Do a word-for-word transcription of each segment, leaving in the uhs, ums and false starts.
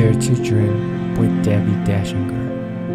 Dare to Dream with Debbie Dashinger.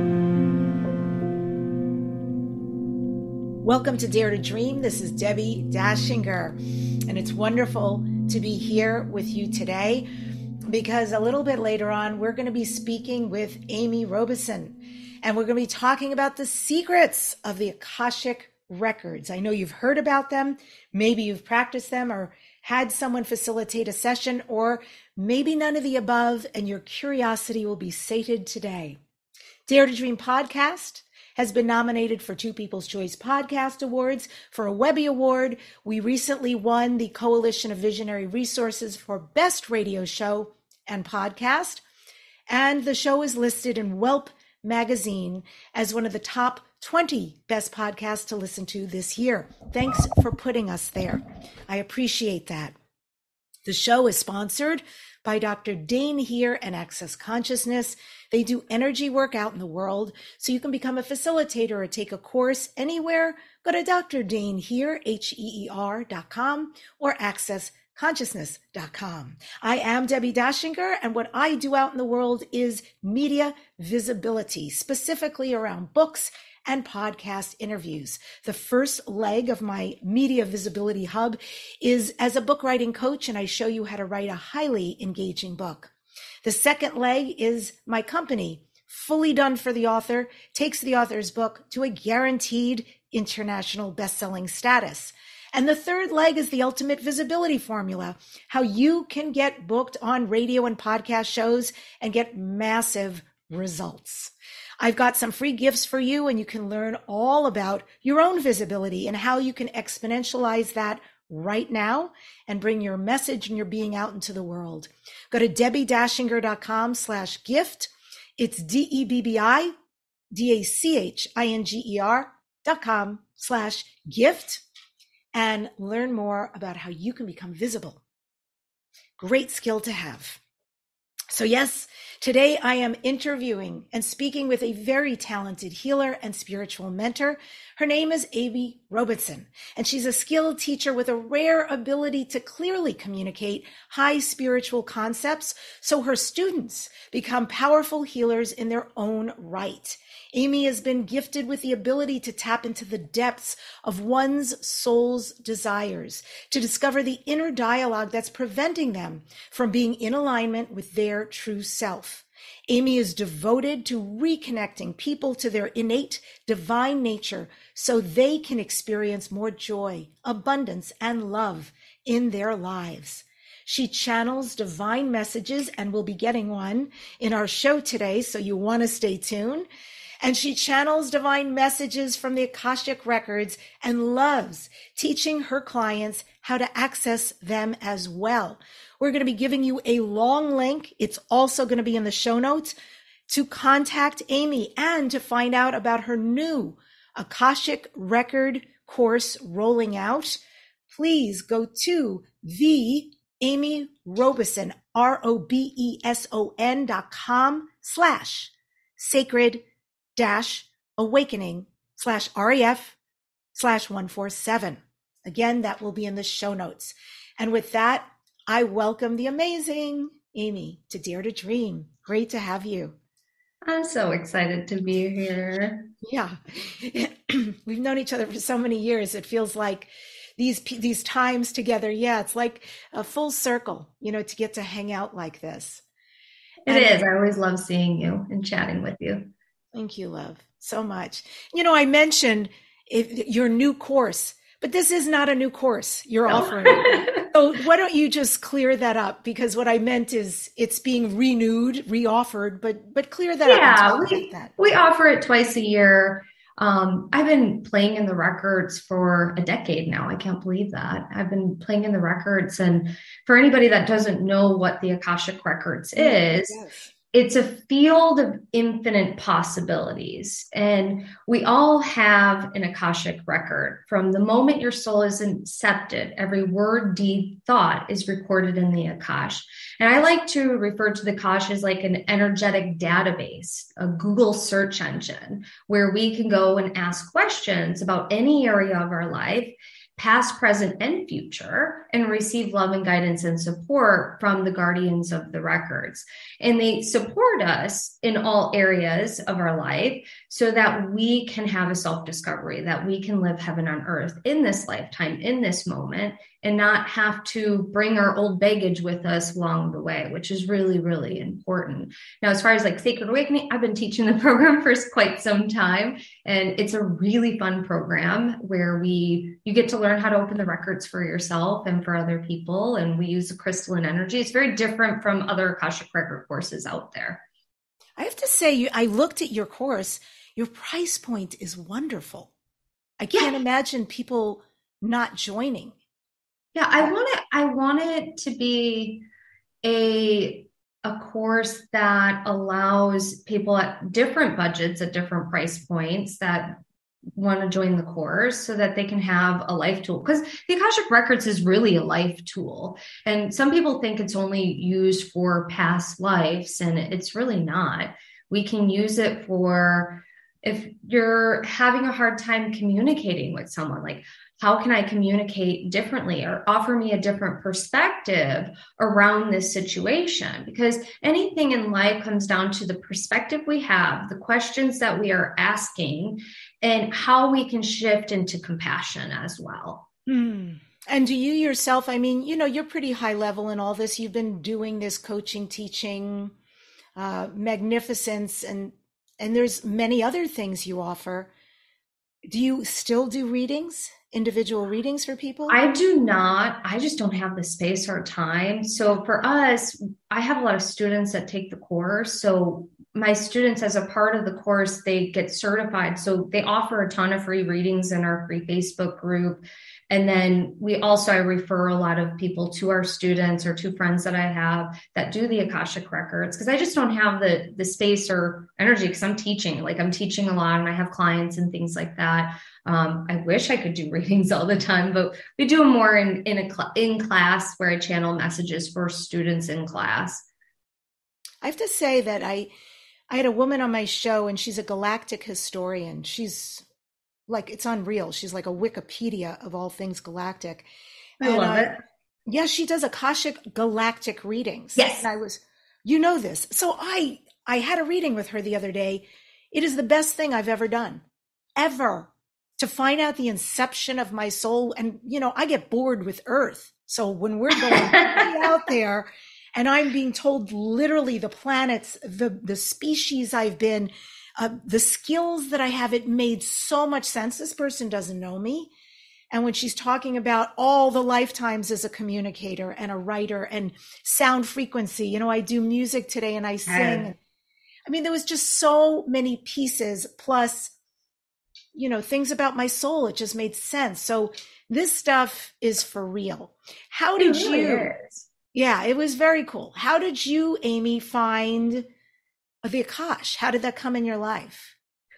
Welcome to Dare to Dream. This is Debbie Dashinger, and it's wonderful to be here with you today because a little bit later on, we're going to be speaking with Amy Robison, and we're going to be talking about the secrets of the Akashic Records. I know you've heard about them. Maybe you've practiced them or had someone facilitate a session, or maybe none of the above, and your curiosity will be sated today. Dare to Dream podcast has been nominated for two People's Choice Podcast Awards, for a Webby Award. We recently won the Coalition of Visionary Resources for Best Radio Show and Podcast. And the show is listed in Whelp magazine as one of the top twenty best podcasts to listen to this year. Thanks for putting us there. I appreciate that. The show is sponsored by Doctor Dane Heer and Access Consciousness. They do energy work out in the world, so you can become a facilitator or take a course anywhere. Go to Doctor Dane Heer, H E E R dot com, or access consciousness dot com. I am Debbie Dashinger, and what I do out in the world is media visibility, specifically around books and podcast interviews. The first leg of my media visibility hub is as a book writing coach, and I show you how to write a highly engaging book. The second leg is my company, Fully Done for the Author, takes the author's book to a guaranteed international best-selling status. And the third leg is the ultimate visibility formula, how you can get booked on radio and podcast shows and get massive results. I've got some free gifts for you, and you can learn all about your own visibility and how you can exponentialize that right now and bring your message and your being out into the world. Go to debbie dashinger dot com slash gift. It's D E B B I D A C H I N G E R dot com slash gift and learn more about how you can become visible. Great skill to have. So yes, today I am interviewing and speaking with a very talented healer and spiritual mentor. Her name is Amy Robison, and she's a skilled teacher with a rare ability to clearly communicate high spiritual concepts so her students become powerful healers in their own right. Amy has been gifted with the ability to tap into the depths of one's soul's desires, to discover the inner dialogue that's preventing them from being in alignment with their true self. Amy is devoted to reconnecting people to their innate divine nature so they can experience more joy, abundance, and love in their lives. She channels divine messages, and we'll be getting one in our show today, so you want to stay tuned. And she channels divine messages from the Akashic Records and loves teaching her clients how to access them as well. We're going to be giving you a long link. It's also going to be in the show notes to contact Amy and to find out about her new Akashic Record course rolling out. Please go to the Amy Robison, R O B E S O N dot com slash sacred dash awakening slash REF slash one four seven. Again, that will be in the show notes. And with that, I welcome the amazing Amy to Dare to Dream. Great to have you. I'm so excited to be here. Yeah. We've known each other for so many years. It feels like these these times together. Yeah, it's like a full circle, you know, to get to hang out like this. It and, is. I always love seeing you and chatting with you. Thank you, love, so much. You know, I mentioned it, your new course, but this is not a new course you're no. offering. So why don't you just clear that up? Because what I meant is it's being renewed, reoffered, but but clear that yeah, up. Yeah, we, that. we offer it twice a year. Um, I've been playing in the records for a decade now. I can't believe that. I've been playing in the records. And for anybody that doesn't know what the Akashic Records is, Yes. It's a field of infinite possibilities. And we all have an Akashic record. From the moment your soul is incepted, every word, deed, thought is recorded in the Akash. And I like to refer to the Akash as like an energetic database, a Google search engine, where we can go and ask questions about any area of our life past, present, and future, and receive love and guidance and support from the guardians of the records. And they support us in all areas of our life so that we can have a self-discovery, that we can live heaven on earth in this lifetime, in this moment, and not have to bring our old baggage with us along the way, which is really, really important. Now, as far as like Sacred Awakening, I've been teaching the program for quite some time, and it's a really fun program where we, you get to learn how to open the records for yourself and for other people. And we use the crystalline energy. It's very different from other Akashic record courses out there. I have to say, you, I looked at your course. Your price point is wonderful. I can't yeah. imagine people not joining. Yeah, I want it. I want it to be a a course that allows people at different budgets, at different price points, that want to join the course so that they can have a life tool. Because the Akashic Records is really a life tool. And some people think it's only used for past lives, and it's really not. We can use it for if you're having a hard time communicating with someone, like, how can I communicate differently or offer me a different perspective around this situation? Because anything in life comes down to the perspective we have, the questions that we are asking, and how we can shift into compassion as well. Mm. And do you yourself, I mean, you know, you're pretty high level in all this. You've been doing this coaching, teaching, uh, magnificence, and and there's many other things you offer. Do you still do readings? Individual readings for people? I do not. I just don't have the space or time. So for us, I have a lot of students that take the course. So my students, as a part of the course, they get certified. So they offer a ton of free readings in our free Facebook group. And then we also, I refer a lot of people to our students or to friends that I have that do the Akashic Records, because I just don't have the, the space or energy, because I'm teaching, like I'm teaching a lot and I have clients and things like that. Um, I wish I could do readings all the time, but we do them more in, in a cl- in class where I channel messages for students in class. I have to say that I, I had a woman on my show, and she's a galactic historian. She's like, it's unreal. She's like a Wikipedia of all things galactic. I and love I, it. Yeah, she does Akashic galactic readings. Yes. And I was, you know this. So I, I had a reading with her the other day. It is the best thing I've ever done, ever, to find out the inception of my soul. And, you know, I get bored with Earth. So when we're going out there and I'm being told literally the planets, the, the species I've been, Uh, the skills that I have, it made so much sense. This person doesn't know me. And when she's talking about all the lifetimes as a communicator and a writer and sound frequency, you know, I do music today and I sing. Uh, I mean, there was just so many pieces, plus, you know, things about my soul. It just made sense. So this stuff is for real. How did it really you? Is. Yeah, it was very cool. How did you, Amy, find the Akash? How did that come in your life?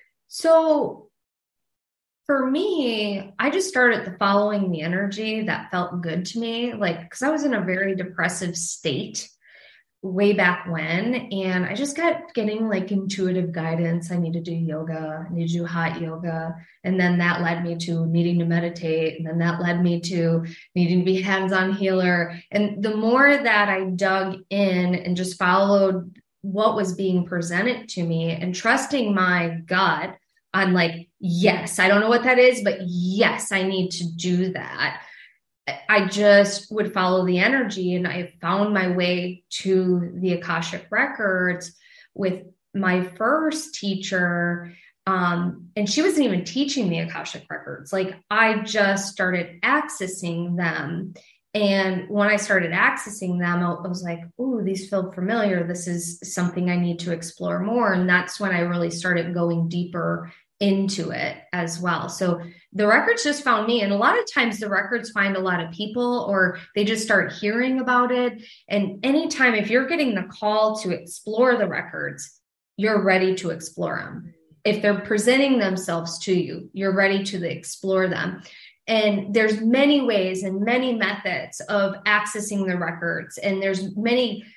So for me, I just started following the energy that felt good to me. Like, because I was in a very depressive state way back when, and I just got getting like intuitive guidance. I need to do yoga, I need to do hot yoga. And then that led me to needing to meditate. And then that led me to needing to be hands-on healer. And the more that I dug in and just followed what was being presented to me and trusting my gut on like, yes, I don't know what that is, but yes, I need to do that. I just would follow the energy, and I found my way to the Akashic Records with my first teacher. Um, and she wasn't even teaching the Akashic Records. Like, I just started accessing them. And when I started accessing them, I was like, "Ooh, these feel familiar. This is something I need to explore more." And that's when I really started going deeper into it as well. So the records just found me. And a lot of times the records find a lot of people, or they just start hearing about it. And anytime, if you're getting the call to explore the records, you're ready to explore them. If they're presenting themselves to you, you're ready to explore them. And there's many ways and many methods of accessing the records. And there's many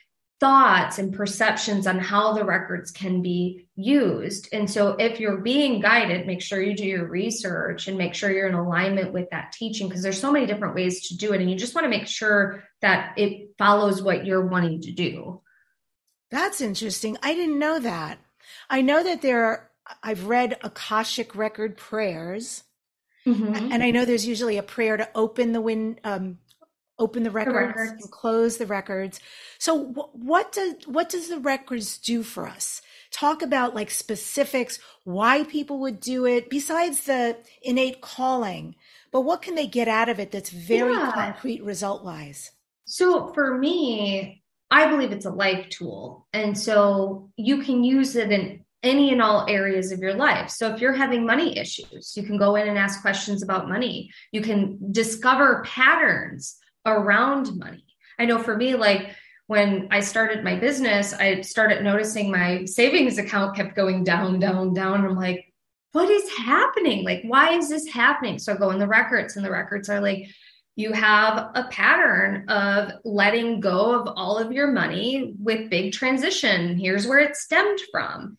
thoughts and perceptions on how the records can be used. And so if you're being guided, make sure you do your research and make sure you're in alignment with that teaching, because there's so many different ways to do it. And you just want to make sure that it follows what you're wanting to do. That's interesting. I didn't know that. I know that there are, I've read Akashic record prayers. Mm-hmm. And I know there's usually a prayer to open the win, um, open the records, the records and close the records. So w- what does what does the records do for us? Talk about like specifics, why people would do it, besides the innate calling. But what can they get out of it that's very yeah. concrete result-wise? So for me, I believe it's a life tool. And so you can use it in any and all areas of your life. So if you're having money issues, you can go in and ask questions about money. You can discover patterns around money. I know for me, like when I started my business, I started noticing my savings account kept going down, down, down. And I'm like, what is happening? Like, why is this happening? So I go in the records, and the records are like, you have a pattern of letting go of all of your money with big transition. Here's where it stemmed from.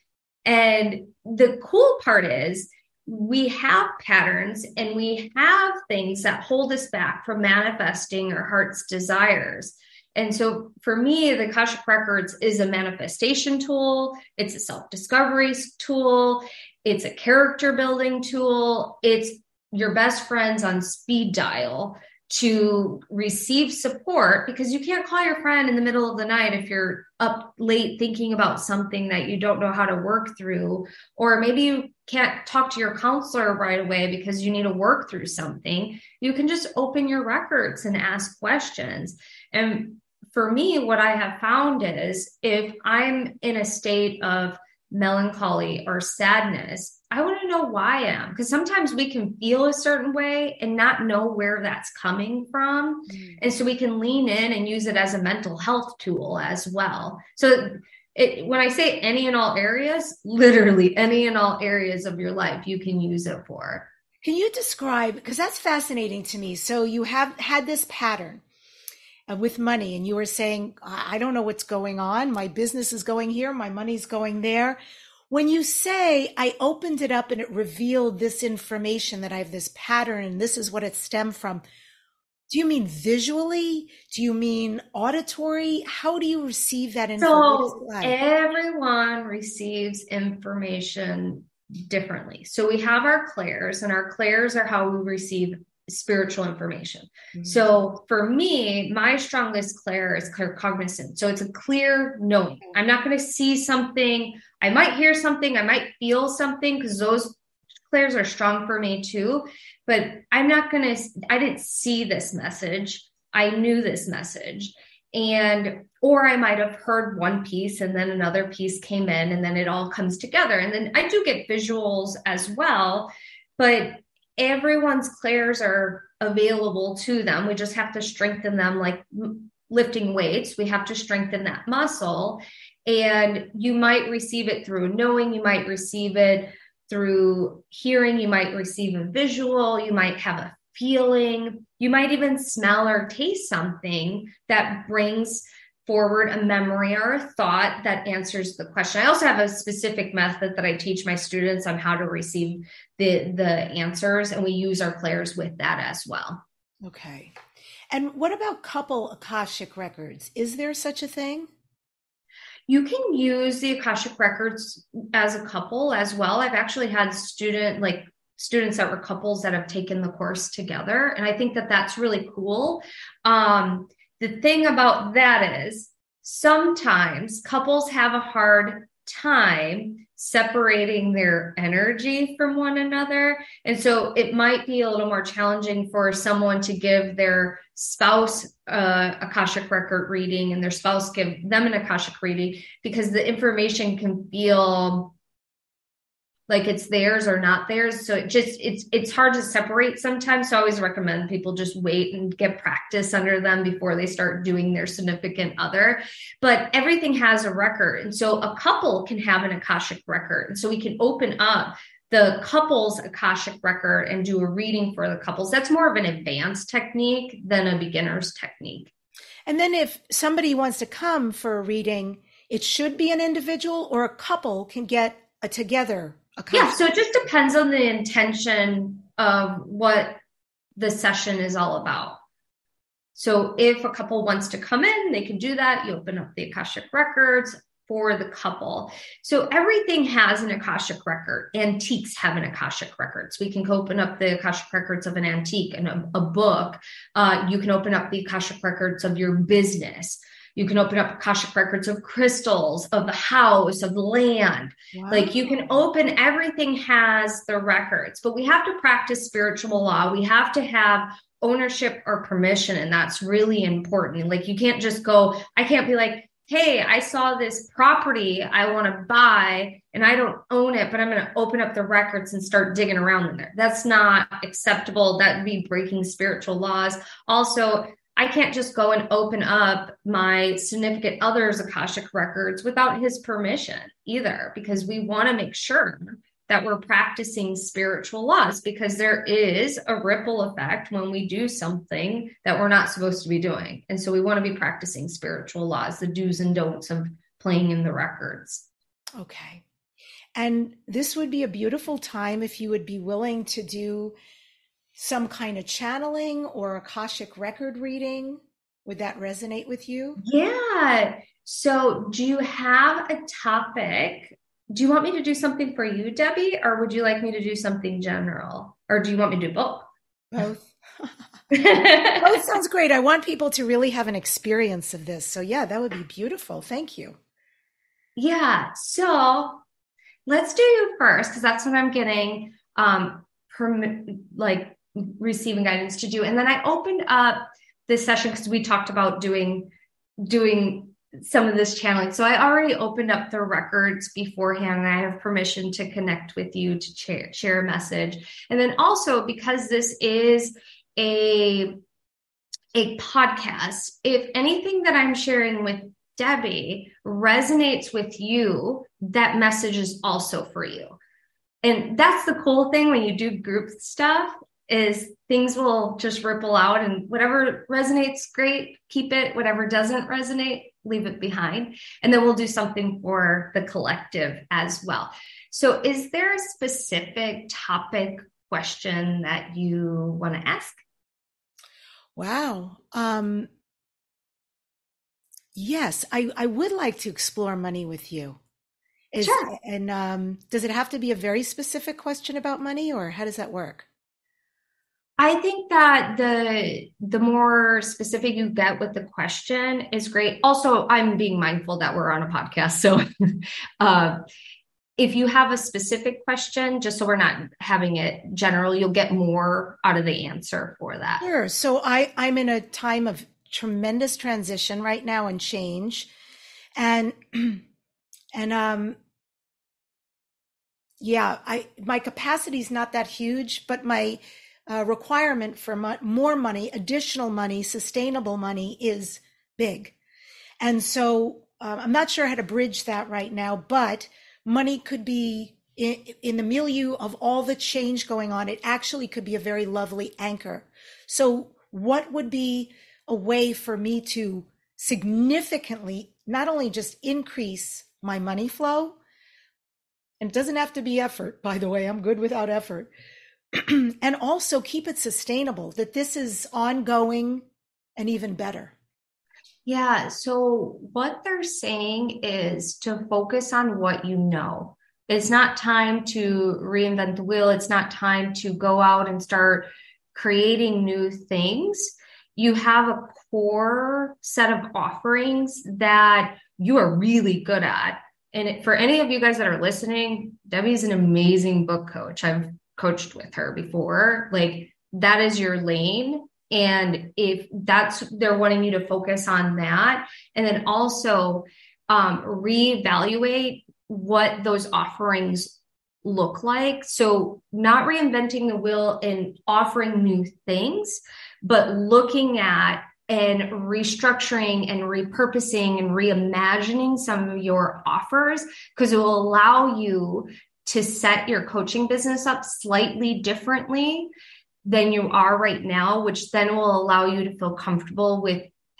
And the cool part is, we have patterns and we have things that hold us back from manifesting our heart's desires. And so for me, the Akashic Records is a manifestation tool. It's a self-discovery tool. It's a character building tool. It's your best friends on speed dial to receive support, because you can't call your friend in the middle of the night if you're up late thinking about something that you don't know how to work through, or maybe you can't talk to your counselor right away because you need to work through something. You can just open your records and ask questions. And for me, what I have found is, if I'm in a state of melancholy or sadness, I want to know why I am, because sometimes we can feel a certain way and not know where that's coming from. Mm. And so we can lean in and use it as a mental health tool as well. So it, when I say any and all areas, literally any and all areas of your life, you can use it for. Can you describe, because that's fascinating to me. So you have had this pattern uh, with money, and you were saying, I don't know what's going on. My business is going here. My money's going there. When you say, I opened it up and it revealed this information, that I have this pattern and this is what it stemmed from, do you mean visually? Do you mean auditory? How do you receive that information? So everyone receives information differently. So we have our clairs, and our clairs are how we receive spiritual information. Mm-hmm. So for me, my strongest clair is claircognizant. So it's a clear knowing. I'm not going to see something. I might hear something. I might feel something, because those clairs are strong for me too. But I'm not going to, I didn't see this message. I knew this message. And, or I might have heard one piece and then another piece came in, and then it all comes together. And then I do get visuals as well, but everyone's clairs are available to them. We just have to strengthen them, like lifting weights. We have to strengthen that muscle. And you might receive it through knowing, you might receive it through hearing, you might receive a visual, you might have a feeling, you might even smell or taste something that brings forward a memory or a thought that answers the question. I also have a specific method that I teach my students on how to receive the, the answers, and we use our clairs with that as well. Okay. And what about couple Akashic records? Is there such a thing? You can use the Akashic records as a couple as well. I've actually had student like students that were couples that have taken the course together. And I think that that's really cool. Um, the thing about that is sometimes couples have a hard time separating their energy from one another. And so it might be a little more challenging for someone to give their spouse uh, Akashic record reading and their spouse give them an Akashic reading, because the information can feel like it's theirs or not theirs. So it just, it's, it's hard to separate sometimes. So I always recommend people just wait and get practice under them before they start doing their significant other. But everything has a record. And so a couple can have an Akashic record. And so we can open up the couple's Akashic record and do a reading for the couples. That's more of an advanced technique than a beginner's technique. And then if somebody wants to come for a reading, it should be an individual, or a couple can get a together. A yeah. So it just depends on the intention of what the session is all about. So if a couple wants to come in, they can do that. You open up the Akashic records for the couple. So everything has an Akashic record. Antiques have an Akashic record. So we can open up the Akashic records of an antique and a, a book. Uh, you can open up the Akashic records of your business. You can open up Akashic records of crystals, of the house, of land. Wow. Like you can open, everything has the records, but we have to practice spiritual law. We have to have ownership or permission. And that's really important. Like you can't just go, I can't be like, hey, I saw this property I want to buy and I don't own it, but I'm going to open up the records and start digging around in there. That's not acceptable. That would be breaking spiritual laws. Also, I can't just go and open up my significant other's Akashic records without his permission either, because we want to make sure that we're practicing spiritual laws, because there is a ripple effect when we do something that we're not supposed to be doing. And so we want to be practicing spiritual laws, the do's and don'ts of playing in the records. Okay. And this would be a beautiful time if you would be willing to do some kind of channeling or Akashic record reading. Would that resonate with you? Yeah. So do you have a topic? Do you want me to do something for you, Debbie, or would you like me to do something general? Or do you want me to do both? Both. Both sounds great. I want people to really have an experience of this. So yeah, that would be beautiful. Thank you. Yeah. So let's do you first, because that's what I'm getting um, perm- like receiving guidance to do. And then I opened up this session because we talked about doing doing some of this channeling. So I already opened up the records beforehand, and I have permission to connect with you to share, share a message. And then also, because this is a, a podcast, if anything that I'm sharing with Debbie resonates with you, that message is also for you. And that's the cool thing when you do group stuff, is things will just ripple out, and whatever resonates, great, keep it. Whatever doesn't resonate, leave it behind. And then we'll do something for the collective as well. So is there a specific topic question that you want to ask? Wow. Um, yes, I, I would like to explore money with you. Is, sure. And um, does it have to be a very specific question about money, or how does that work? I think that the the more specific you get with the question is great. Also, I'm being mindful that we're on a podcast. So uh, if you have a specific question, just so we're not having it general, you'll get more out of the answer for that. Sure. So I, I'm in a time of tremendous transition right now and change. And, and um, yeah, I my capacity is not that huge, but my Uh, requirement for mo- more money, additional money, sustainable money is big. And so uh, I'm not sure how to bridge that right now, but money could be in, in the milieu of all the change going on. It actually could be a very lovely anchor. So what would be a way for me to significantly not only just increase my money flow, and it doesn't have to be effort, by the way, I'm good without effort, and also keep it sustainable, that this is ongoing and even better? Yeah. So what they're saying is to focus on what you know. It's not time to reinvent the wheel. It's not time to go out and start creating new things. You have a core set of offerings that you are really good at. And for any of you guys that are listening, Debbie's an amazing book coach. I've coached with her before. Like, that is your lane. And if that's, they're wanting you to focus on that. And then also um, reevaluate what those offerings look like. So not reinventing the wheel and offering new things, but looking at and restructuring and repurposing and reimagining some of your offers, because it will allow you to set your coaching business up slightly differently than you are right now, which then will allow you to feel comfortable with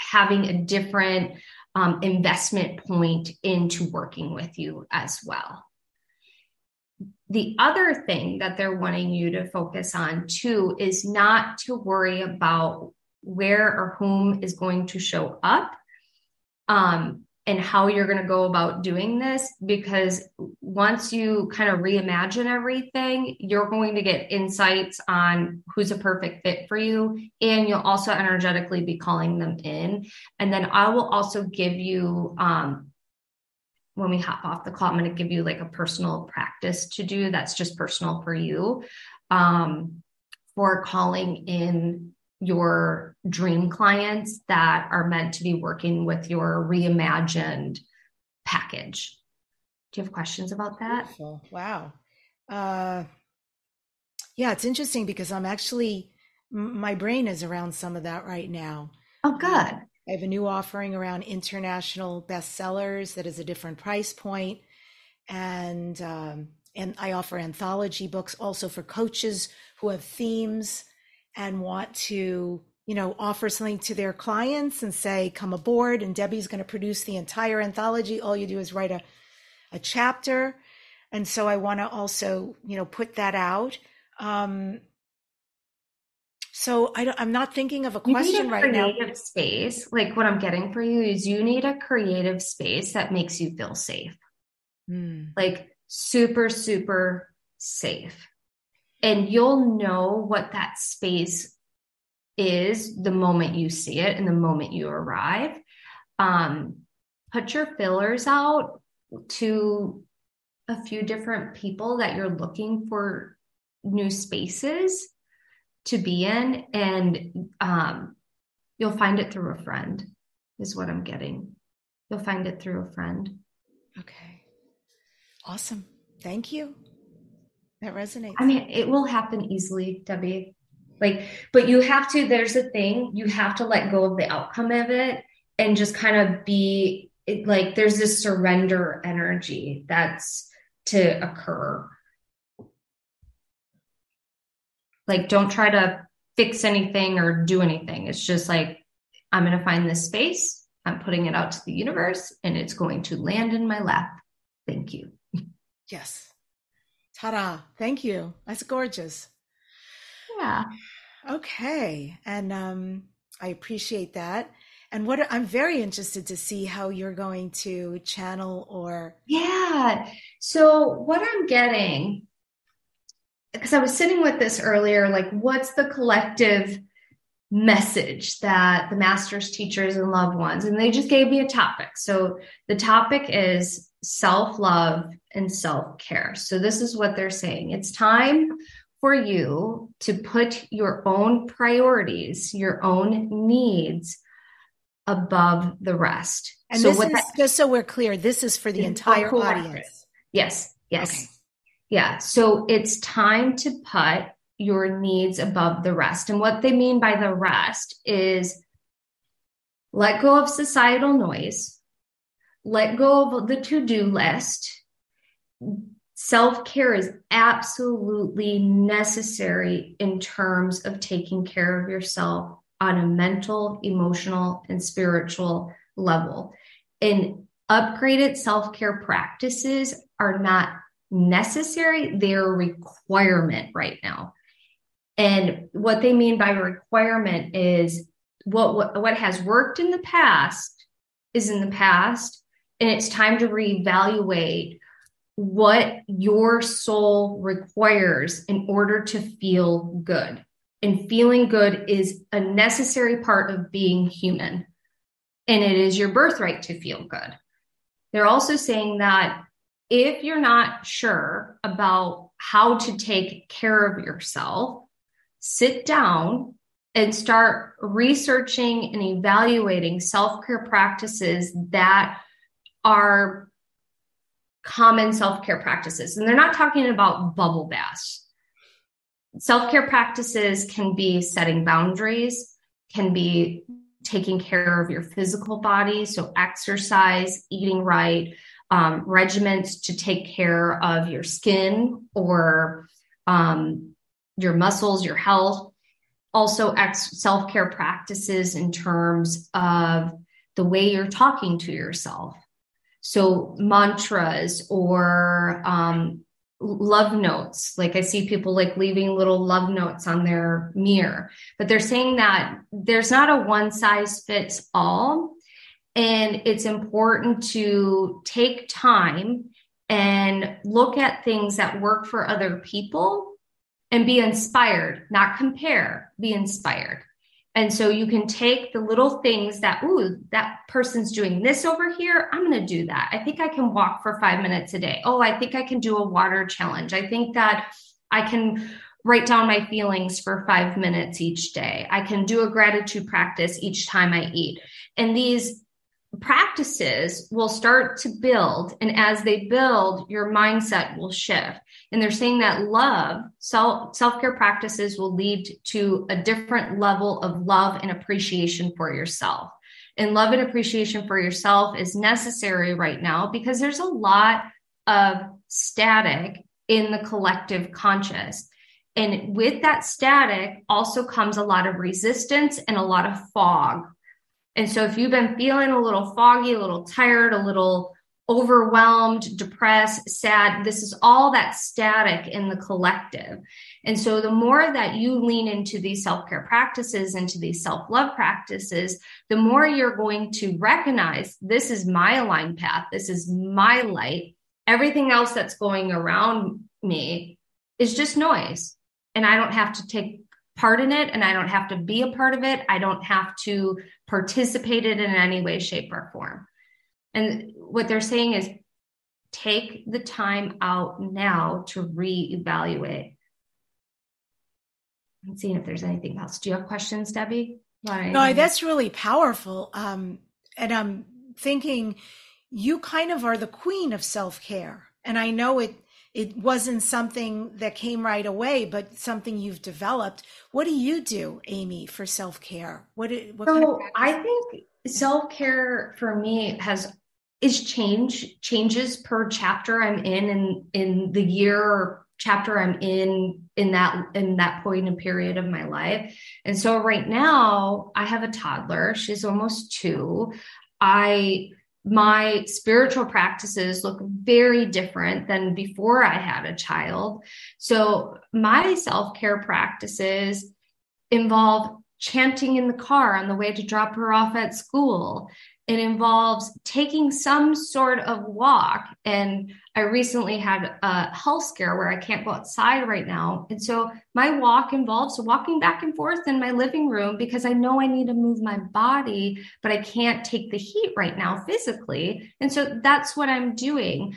having a different um, investment point into working with you as well. The other thing that they're wanting you to focus on too is not to worry about where or whom is going to show up um, and how you're going to go about doing this, because once you kind of reimagine everything, you're going to get insights on who's a perfect fit for you. And you'll also energetically be calling them in. And then I will also give you, um, when we hop off the call, I'm going to give you like a personal practice to do. That's just personal for you, um, for calling in your dream clients that are meant to be working with your reimagined package. Do you have questions about that? Beautiful. Wow. Uh, yeah, it's interesting because I'm actually, my brain is around some of that right now. Oh, good. Uh, I have a new offering around international bestsellers that is a different price point. And, um, and I offer anthology books also for coaches who have themes and want to, you know, offer something to their clients and say, come aboard, and Debbie's going to produce the entire anthology. All you do is write a, a chapter. And so I want to also, you know, put that out. Um, so I don't, I'm not thinking of a question right now. You need a creative space. Like what I'm getting for you is you need a creative space that makes you feel safe. Hmm. Like super, super safe. And you'll know what that space is the moment you see it and the moment you arrive. Um, put your fillers out to a few different people that you're looking for new spaces to be in. And um, you'll find it through a friend is what I'm getting. You'll find it through a friend. Okay. Awesome. Thank you. That resonates. I mean, it will happen easily, Debbie. Like, but you have to, there's a thing, you have to let go of the outcome of it and just kind of be it, like, there's this surrender energy that's to occur. Like, don't try to fix anything or do anything. It's just like, I'm going to find this space. I'm putting it out to the universe and it's going to land in my lap. Thank you. Yes. Ta-da. Thank you. That's gorgeous. Yeah. Okay. And um, I appreciate that. And what I'm very interested to see how you're going to channel or. Yeah. So what I'm getting, because I was sitting with this earlier, like what's the collective message that the masters, teachers, and loved ones, and they just gave me a topic. So the topic is self-love and self-care. So this is what they're saying. It's time for you to put your own priorities, your own needs above the rest. And so this what is, that, just so we're clear, this is for the entire audience. Yes. Yes. Okay. Yeah. So it's time to put your needs above the rest. And what they mean by the rest is let go of societal noise, let go of the to-do list. Self-care is absolutely necessary in terms of taking care of yourself on a mental, emotional, and spiritual level. And upgraded self-care practices are not necessary. They're a requirement right now. And what they mean by requirement is what, what, what has worked in the past is in the past, and it's time to reevaluate what your soul requires in order to feel good. And feeling good is a necessary part of being human. And it is your birthright to feel good. They're also saying that if you're not sure about how to take care of yourself, sit down and start researching and evaluating self-care practices that are common self-care practices. And they're not talking about bubble baths. Self-care practices can be setting boundaries, can be taking care of your physical body. So exercise, eating right, um, regimens to take care of your skin or um, your muscles, your health. also ex- self-care practices in terms of the way you're talking to yourself. So mantras or um, love notes. Like I see people like leaving little love notes on their mirror, but they're saying that there's not a one size fits all. And it's important to take time and look at things that work for other people and be inspired, not compare, be inspired. And so you can take the little things that, ooh, that person's doing this over here. I'm going to do that. I think I can walk for five minutes a day. Oh, I think I can do a water challenge. I think that I can write down my feelings for five minutes each day. I can do a gratitude practice each time I eat. And these practices will start to build. And as they build, your mindset will shift. And they're saying that love, self, self-care practices will lead to a different level of love and appreciation for yourself. And love and appreciation for yourself is necessary right now because there's a lot of static in the collective conscious. And with that static also comes a lot of resistance and a lot of fog. And so if you've been feeling a little foggy, a little tired, a little overwhelmed, depressed, sad, this is all that static in the collective. And so the more that you lean into these self-care practices, into these self-love practices, the more you're going to recognize this is my aligned path. This is my light. Everything else that's going around me is just noise. And I don't have to take part in it, and I don't have to be a part of it. I don't have to participate in it in any way, shape, or form. And what they're saying is take the time out now to reevaluate. I'm seeing if there's anything else. Do you have questions, Debbie? No, that's really powerful. Um, and I'm thinking you kind of are the queen of self-care. And I know it It wasn't something that came right away, but something you've developed. What do you do, Amy, for self-care? What, what so kind of I think self-care for me has is change changes per chapter I'm in in in the year or chapter I'm in in that in that point and period of my life. And so right now I have a toddler. She's almost two. I My spiritual practices look very different than before I had a child. So my self-care practices involve chanting in the car on the way to drop her off at school. It involves taking some sort of walk. And I recently had a health scare where I can't go outside right now. And so my walk involves walking back and forth in my living room because I know I need to move my body, but I can't take the heat right now physically. And so that's what I'm doing.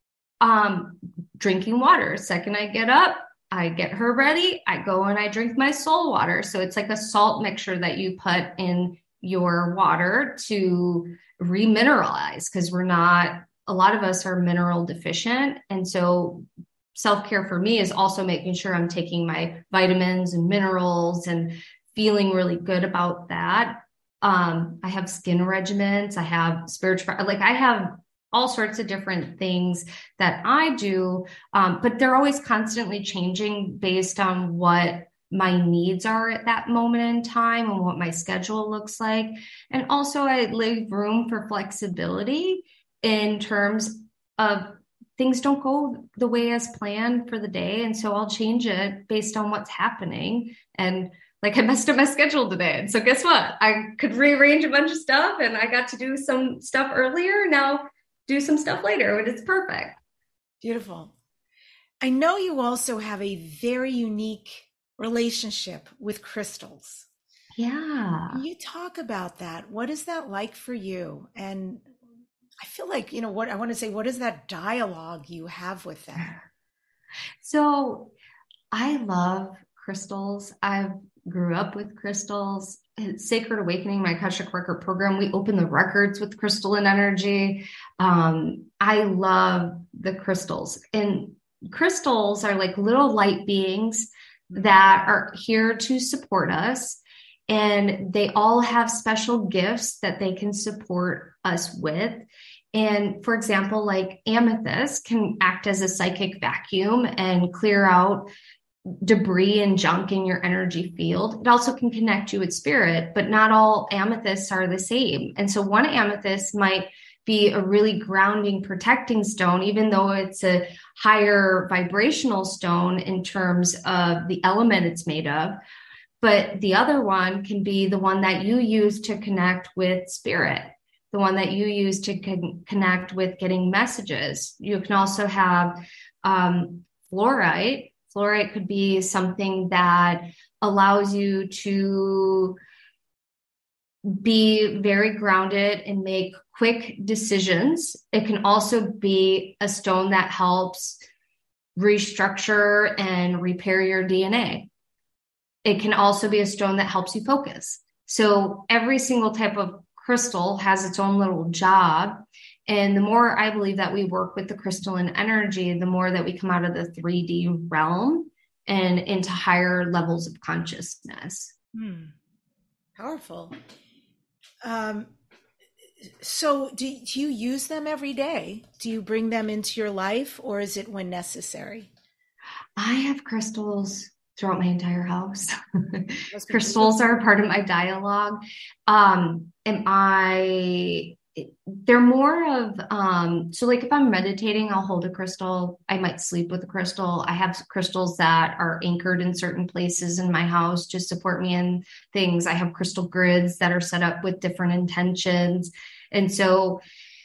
Um, drinking water. Second I get up, I get her ready. I go and I drink my soul water. So it's like a salt mixture that you put in your water to remineralize, because we're not, a lot of us are mineral deficient. And so self-care for me is also making sure I'm taking my vitamins and minerals and feeling really good about that. Um, I have skin regimens. I have spiritual, like I have all sorts of different things that I do, um, but they're always constantly changing based on what my needs are at that moment in time and what my schedule looks like. And also I leave room for flexibility in terms of things don't go the way as planned for the day. And so I'll change it based on what's happening. And like I messed up my schedule today. And so guess what? I could rearrange a bunch of stuff and I got to do some stuff earlier. Now do some stuff later, but it's perfect. Beautiful. I know you also have a very unique relationship with crystals. Yeah. Can you talk about that? What is that like for you? And I feel like, you know, what I want to say, what is that dialogue you have with them? So I love crystals. I grew up with crystals. Sacred Awakening, my Akashic Record program, we open the records with crystalline energy. Um, I love the crystals. And crystals are like little light beings that are here to support us. And they all have special gifts that they can support us with. And for example, like amethyst can act as a psychic vacuum and clear out debris and junk in your energy field. It also can connect you with spirit, but not all amethysts are the same. And so one amethyst might be a really grounding, protecting stone, even though it's a higher vibrational stone in terms of the element it's made of. But the other one can be the one that you use to connect with spirit, the one that you use to con- connect with getting messages. You can also have um, fluorite. Fluorite could be something that allows you to be very grounded and make quick decisions. It can also be a stone that helps restructure and repair your D N A. It can also be a stone that helps you focus. So every single type of crystal has its own little job. And the more I believe that we work with the crystalline energy, the more that we come out of the three D realm and into higher levels of consciousness. Hmm. Powerful. Um, so do, do you use them every day? Do you bring them into your life, or is it when necessary? I have crystals throughout my entire house. Crystals are a part of my dialogue. Um, am I, they're more of, um, so like if I'm meditating, I'll hold a crystal. I might sleep with a crystal. I have crystals that are anchored in certain places in my house to support me in things. I have crystal grids that are set up with different intentions. And so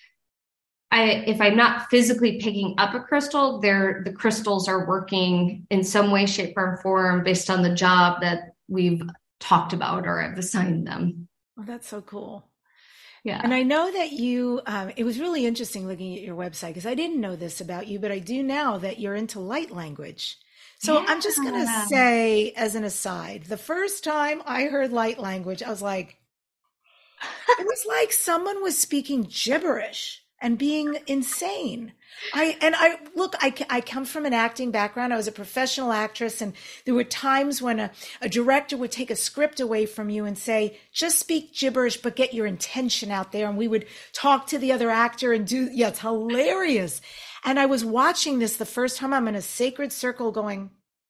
I, if I'm not physically picking up a crystal, they're, the crystals are working in some way, shape, or form based on the job that we've talked about or I've assigned them. Oh, that's so cool. Yeah. And I know that you, um, it was really interesting looking at your website, because I didn't know this about you, but I do now that you're into light language. So yeah. I'm just going to say, as an aside, the first time I heard light language, I was like, it was like someone was speaking gibberish and being insane. I, and I, look, I, I come from an acting background. I was a professional actress, and there were times when a, a director would take a script away from you and say, just speak gibberish, but get your intention out there. And we would talk to the other actor and do, yeah, it's hilarious. And I was watching this the first time. I'm in a sacred circle going,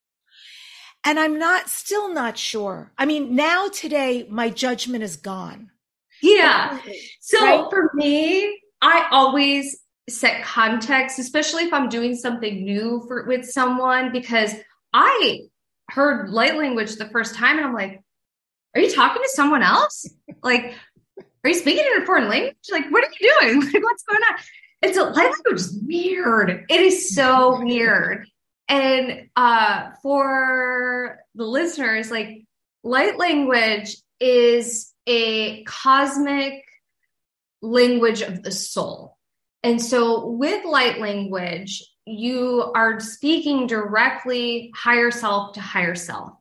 and I'm not, still not sure. I mean, now today, my judgment is gone. Yeah. So right? For me, I always set context, especially if I'm doing something new for with someone, because I heard light language the first time and I'm like, are you talking to someone else? Like, are you speaking in a foreign language? Like, what are you doing? Like, what's going on? It's a light language is weird. It is so weird. And uh, for the listeners, like, light language is a cosmic language of the soul. And so with light language, you are speaking directly higher self to higher self.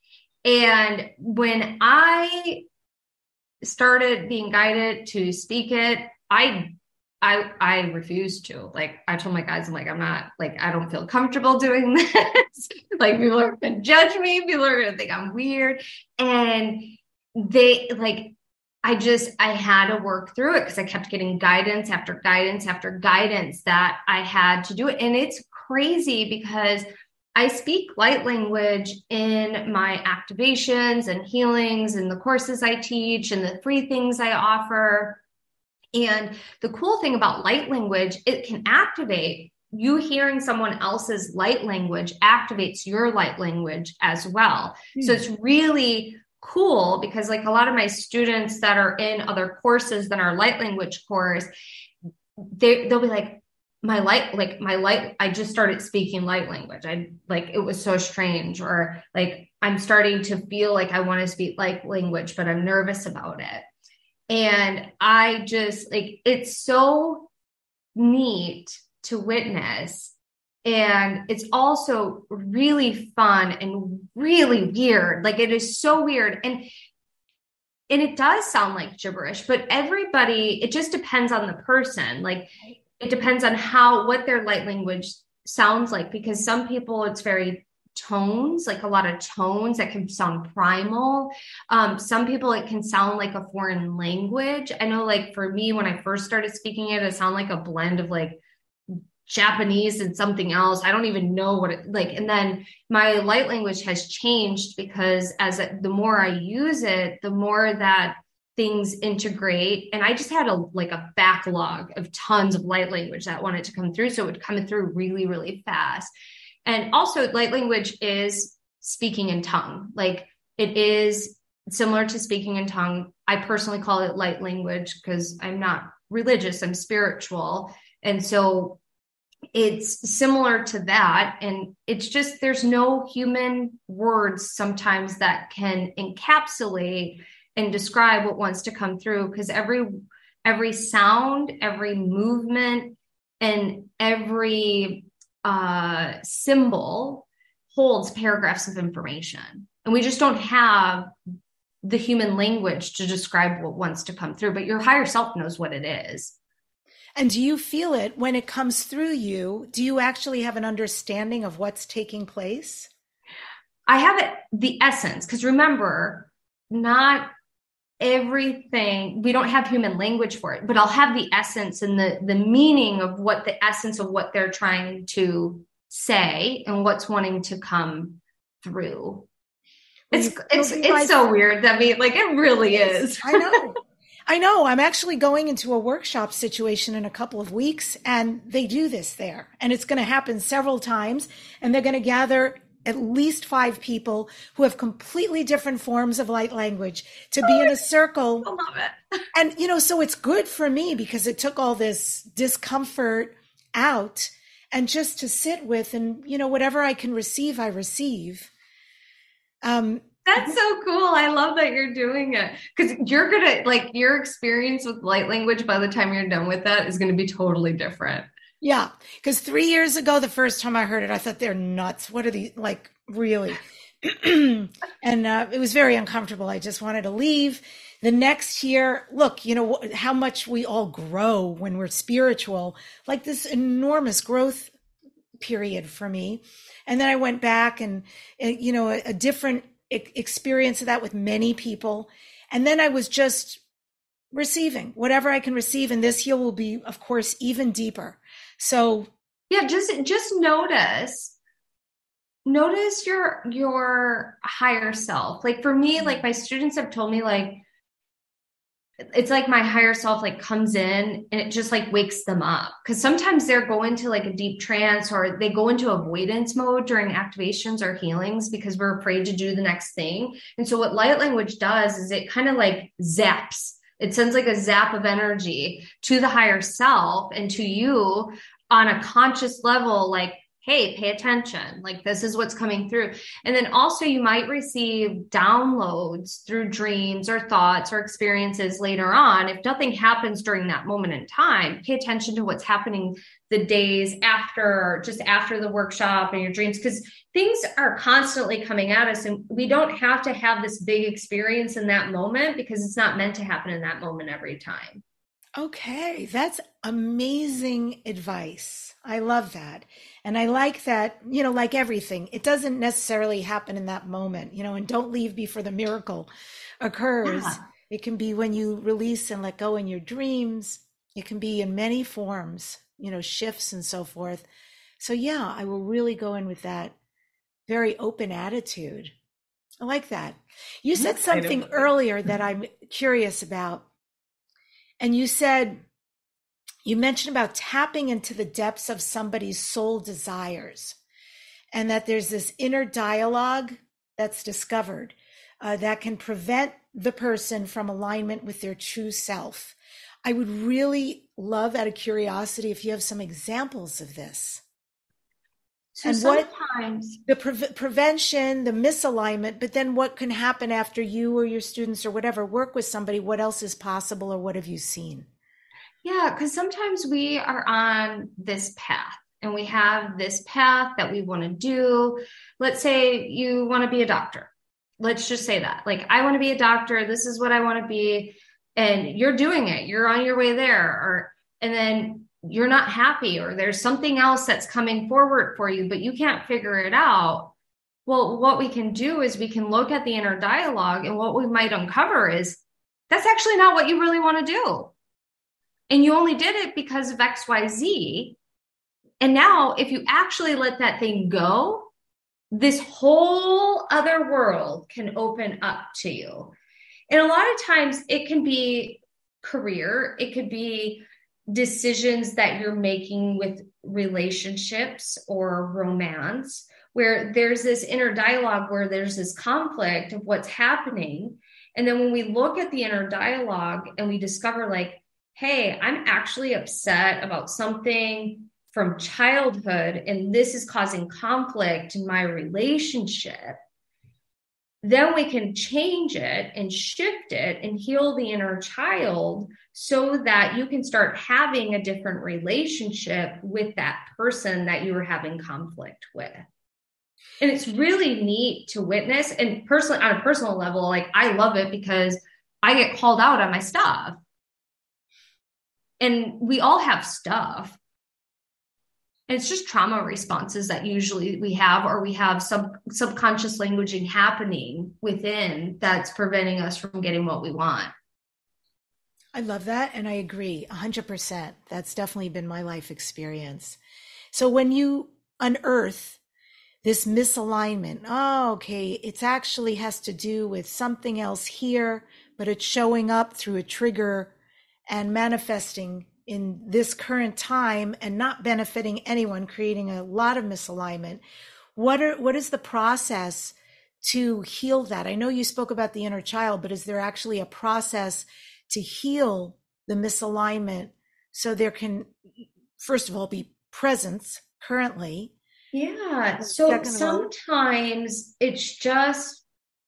And when I started being guided to speak it, I I I refused to. Like, I told my guys, I'm like, I'm not, like, I don't feel comfortable doing this. Like, people are going to judge me. People are going to think I'm weird. And they, like, I just, I had to work through it because I kept getting guidance after guidance after guidance that I had to do it. And it's crazy because I speak light language in my activations and healings and the courses I teach and the free things I offer. And the cool thing about light language, it can activate. You hearing someone else's light language activates your light language as well. Mm. So it's really cool because, like, a lot of my students that are in other courses than our light language course, they, they'll be like, my light, like my light, I just started speaking light language. I like, it was so strange. Or like, I'm starting to feel like I want to speak light language, but I'm nervous about it. And I just, like, it's so neat to witness. And it's also really fun and really weird. Like, it is so weird. And, and it does sound like gibberish, but everybody, it just depends on the person. Like, it depends on how, what their light language sounds like, because some people, it's very tones, like a lot of tones that can sound primal. Um, some people, it can sound like a foreign language. I know, like, for me, when I first started speaking it, it sounded like a blend of like Japanese and something else. I don't even know what it like. And then my light language has changed because as a, the more I use it, the more that things integrate. And I just had a like a backlog of tons of light language that wanted to come through. So it would come through really, really fast. And also light language is speaking in tongue. Like it is similar to speaking in tongue. I personally call it light language because I'm not religious, I'm spiritual. And so it's similar to that. And it's just, there's no human words sometimes that can encapsulate and describe what wants to come through, because every, every sound, every movement, and every uh, symbol holds paragraphs of information. And we just don't have the human language to describe what wants to come through, but your higher self knows what it is. And do you feel it when it comes through you? Do you actually have an understanding of what's taking place? I have it, the essence, because remember, not everything, we don't have human language for it, but I'll have the essence and the, the meaning of what the essence of what they're trying to say and what's wanting to come through. It's, it's, it's like, so weird, Debbie. Like it really is. I know. I know. I'm actually going into a workshop situation in a couple of weeks, and they do this there. And it's going to happen several times, and they're going to gather at least five people who have completely different forms of light language to be oh, in a circle. I love it. And, you know, so it's good for me because it took all this discomfort out, and just to sit with, and, you know, whatever I can receive, I receive. Um, That's so cool. I love that you're doing it, because you're going to like your experience with light language by the time you're done with that is going to be totally different. Yeah. Because three years ago, the first time I heard it, I thought they're nuts. What are these, like, really? And uh, it was very uncomfortable. I just wanted to leave. The next year, look, you know, how much we all grow when we're spiritual, like this enormous growth period for me. And then I went back and, you know, a, a different experience of that with many people. And then I was just receiving whatever I can receive. And this year will be, of course, even deeper. So yeah, just, just notice, notice your, your higher self. Like for me, like my students have told me, like, it's like my higher self like comes in and it just like wakes them up. Cause sometimes they're going to like a deep trance, or they go into avoidance mode during activations or healings because we're afraid to do the next thing. And so what light language does is it kind of like zaps, it sends like a zap of energy to the higher self and to you on a conscious level, like, hey, pay attention. Like this is what's coming through. And then also you might receive downloads through dreams or thoughts or experiences later on. If nothing happens during that moment in time, pay attention to what's happening the days after, just after the workshop and your dreams, because things are constantly coming at us, and we don't have to have this big experience in that moment because it's not meant to happen in that moment every time. Okay, that's amazing advice. I love that. And I like that, you know, like everything, it doesn't necessarily happen in that moment, you know, and don't leave before the miracle occurs. Yeah. It can be when you release and let go in your dreams. It can be in many forms, you know, shifts and so forth. So yeah, I will really go in with that very open attitude. I like that. You said something earlier that I'm curious about. And you said, you mentioned about tapping into the depths of somebody's soul desires, and that there's this inner dialogue that's discovered uh, that can prevent the person from alignment with their true self. I would really love, out of curiosity, if you have some examples of this. So and sometimes what, the pre- prevention, the misalignment, but then what can happen after you or your students or whatever work with somebody? What else is possible, or what have you seen? Yeah, because sometimes we are on this path and we have this path that we want to do. Let's say you want to be a doctor. Let's just say that, like, I want to be a doctor. This is what I want to be. And you're doing it. You're on your way there. Or, and then you're not happy, or there's something else that's coming forward for you, but you can't figure it out. Well, what we can do is we can look at the inner dialogue, and what we might uncover is that's actually not what you really want to do. And you only did it because of X Y Z. And now if you actually let that thing go, this whole other world can open up to you. And a lot of times it can be career, it could be decisions that you're making with relationships or romance, where there's this inner dialogue, where there's this conflict of what's happening. And then when we look at the inner dialogue and we discover like, hey, I'm actually upset about something from childhood, and this is causing conflict in my relationship, then we can change it and shift it and heal the inner child so that you can start having a different relationship with that person that you were having conflict with. And it's really neat to witness. And personally, on a personal level, like I love it because I get called out on my stuff. And we all have stuff. And it's just trauma responses that usually we have, or we have sub subconscious languaging happening within that's preventing us from getting what we want. I love that. And I agree one hundred percent. That's definitely been my life experience. So when you unearth this misalignment, oh, okay, it actually has to do with something else here, but it's showing up through a trigger and manifesting in this current time and not benefiting anyone, creating a lot of misalignment. What are, what is the process to heal that? I know you spoke about the inner child, but is there actually a process to heal the misalignment so there can, first of all, be presence currently? Yeah. So sometimes it's just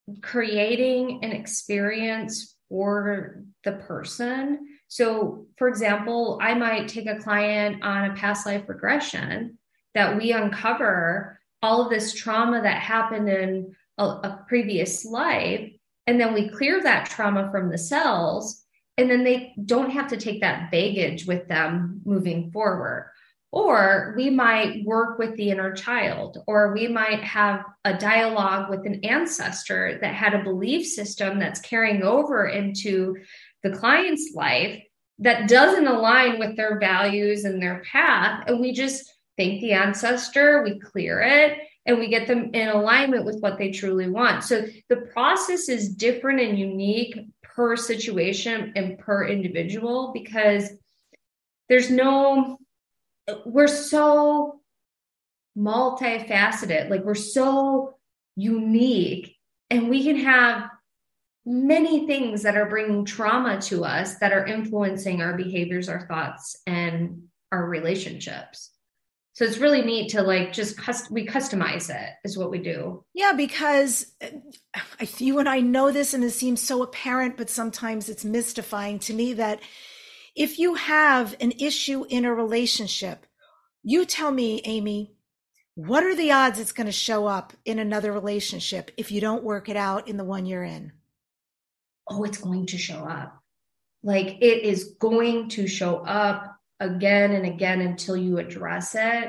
creating an experience for the person. So, for example, I might take a client on a past life regression that we uncover all of this trauma that happened in a, a previous life, and then we clear that trauma from the cells, and then they don't have to take that baggage with them moving forward. Or we might work with the inner child, or we might have a dialogue with an ancestor that had a belief system that's carrying over into the client's life that doesn't align with their values and their path. And we just thank the ancestor, we clear it, and we get them in alignment with what they truly want. So the process is different and unique per situation and per individual, because there's no, we're so multifaceted, like we're so unique, and we can have many things that are bringing trauma to us that are influencing our behaviors, our thoughts, and our relationships. So it's really neat to like just cust- we customize it is what we do. Yeah, because you and I know this, and it seems so apparent, but sometimes it's mystifying to me that if you have an issue in a relationship, you tell me, Amy, what are the odds it's going to show up in another relationship if you don't work it out in the one you're in? Oh, it's going to show up. Like it is going to show up again and again until you address it.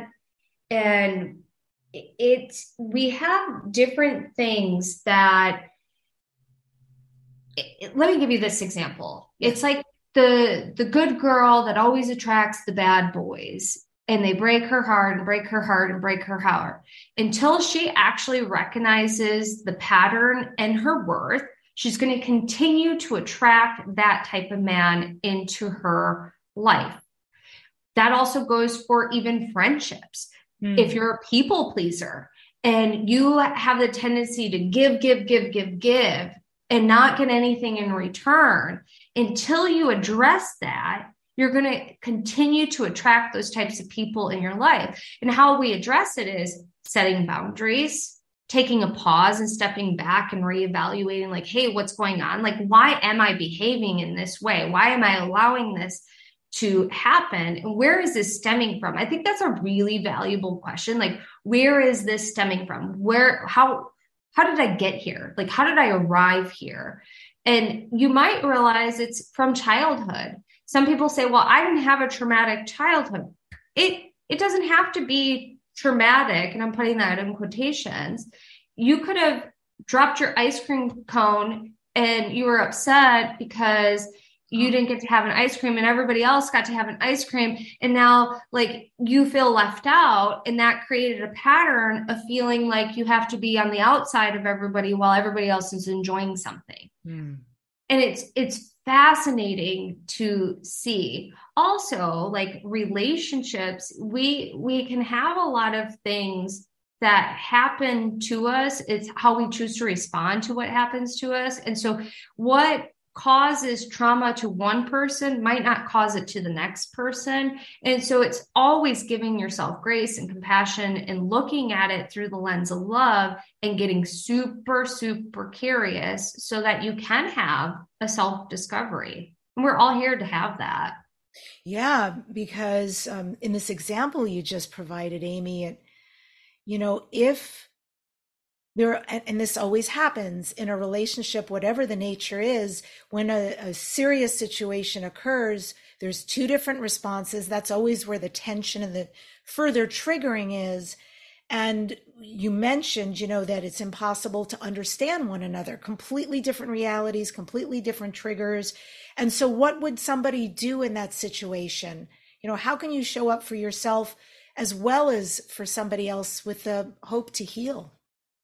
And it's, we have different things that, it, let me give you this example. It's like the, the good girl that always attracts the bad boys, and they break her heart and break her heart and break her heart until she actually recognizes the pattern and her worth. She's going to continue to attract that type of man into her life. That also goes for even friendships. Mm. If you're a people pleaser and you have the tendency to give, give, give, give, give, and not get anything in return, until you address that, you're going to continue to attract those types of people in your life. And how we address it is setting boundaries, taking a pause and stepping back and reevaluating like, hey, what's going on? Like, why am I behaving in this way? Why am I allowing this to happen? And where is this stemming from? I think that's a really valuable question. Like, where is this stemming from? Where, how, how did I get here? Like, how did I arrive here? And you might realize it's from childhood. Some people say, well, I didn't have a traumatic childhood. It, it doesn't have to be traumatic, and I'm putting that in quotations. You could have dropped your ice cream cone and you were upset because you didn't get to have an ice cream and everybody else got to have an ice cream. And now like you feel left out, and that created a pattern of feeling like you have to be on the outside of everybody while everybody else is enjoying something. Mm. And it's, it's fascinating to see. Also, like relationships, we, we can have a lot of things that happen to us. It's how we choose to respond to what happens to us. And so what causes trauma to one person might not cause it to the next person. And so it's always giving yourself grace and compassion and looking at it through the lens of love and getting super, super curious so that you can have a self-discovery. And we're all here to have that. Yeah, because um, in this example you just provided, Amy, it, you know, if there, and this always happens in a relationship, whatever the nature is, when a, a serious situation occurs, there's two different responses. That's always where the tension and the further triggering is. And you mentioned, you know, that it's impossible to understand one another, completely different realities, completely different triggers. And so what would somebody do in that situation? You know, how can you show up for yourself as well as for somebody else with the hope to heal?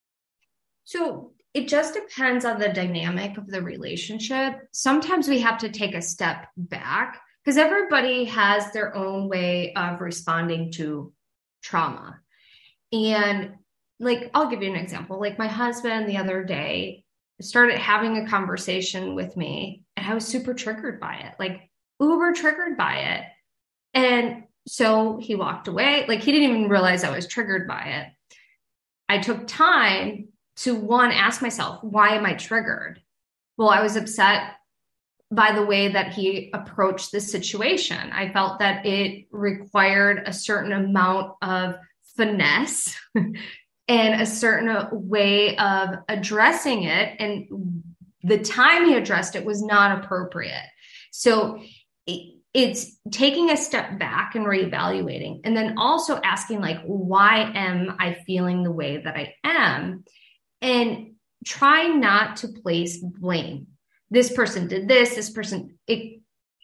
So it just depends on the dynamic of the relationship. Sometimes we have to take a step back because everybody has their own way of responding to trauma. And like, I'll give you an example. Like my husband the other day started having a conversation with me and I was super triggered by it, like uber triggered by it. And so he walked away. Like he didn't even realize I was triggered by it. I took time to one, ask myself, why am I triggered? Well, I was upset by the way that he approached this situation. I felt that it required a certain amount of finesse and a certain way of addressing it. And the time he addressed it was not appropriate. So it, it's taking a step back and reevaluating, and then also asking like, why am I feeling the way that I am? And try not to place blame. This person did this, this person, it,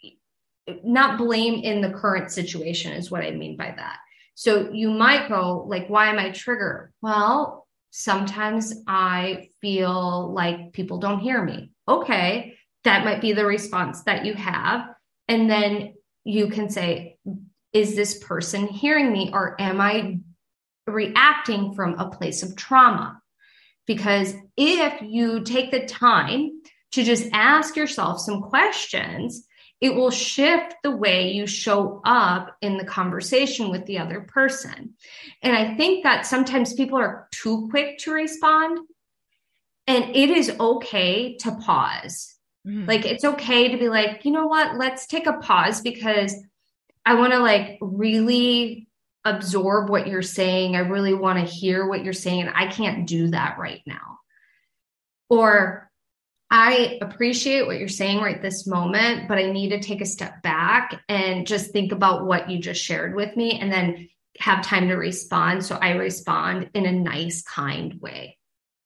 not blame in the current situation is what I mean by that. So you might go like, why am I triggered? Well, sometimes I feel like people don't hear me. Okay, that might be the response that you have. And then you can say, is this person hearing me, or am I reacting from a place of trauma? Because if you take the time to just ask yourself some questions, it will shift the way you show up in the conversation with the other person. And I think that sometimes people are too quick to respond, and it is okay to pause. Mm. Like, it's okay to be like, you know what, let's take a pause because I want to like really absorb what you're saying. I really want to hear what you're saying. And I can't do that right now. Or I appreciate what you're saying right this moment, but I need to take a step back and just think about what you just shared with me and then have time to respond. So I respond in a nice, kind way.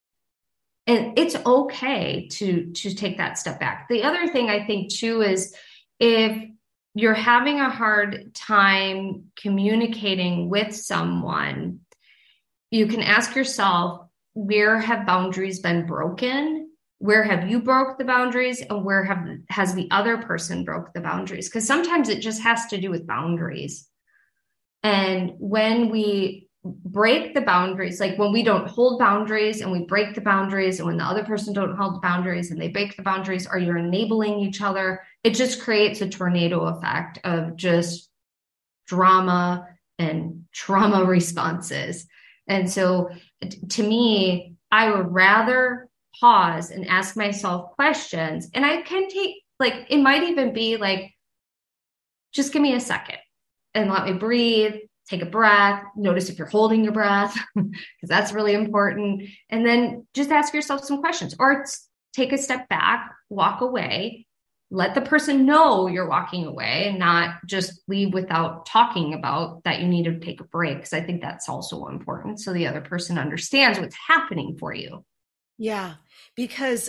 And it's okay to, to take that step back. The other thing I think too is if you're having a hard time communicating with someone, you can ask yourself, where have boundaries been broken? Where have you broke the boundaries? And where have has the other person broke the boundaries? Because sometimes it just has to do with boundaries. And when we break the boundaries, like when we don't hold boundaries and we break the boundaries, and when the other person don't hold the boundaries and they break the boundaries, or you're enabling each other, it just creates a tornado effect of just drama and trauma responses. And so to me, I would rather pause and ask myself questions. And I can take, like, it might even be like, just give me a second and let me breathe, take a breath, notice if you're holding your breath, because that's really important. And then just ask yourself some questions, or take a step back, walk away, let the person know you're walking away, and not just leave without talking about that you need to take a break. Because I think that's also important. So the other person understands what's happening for you. Yeah, because uh,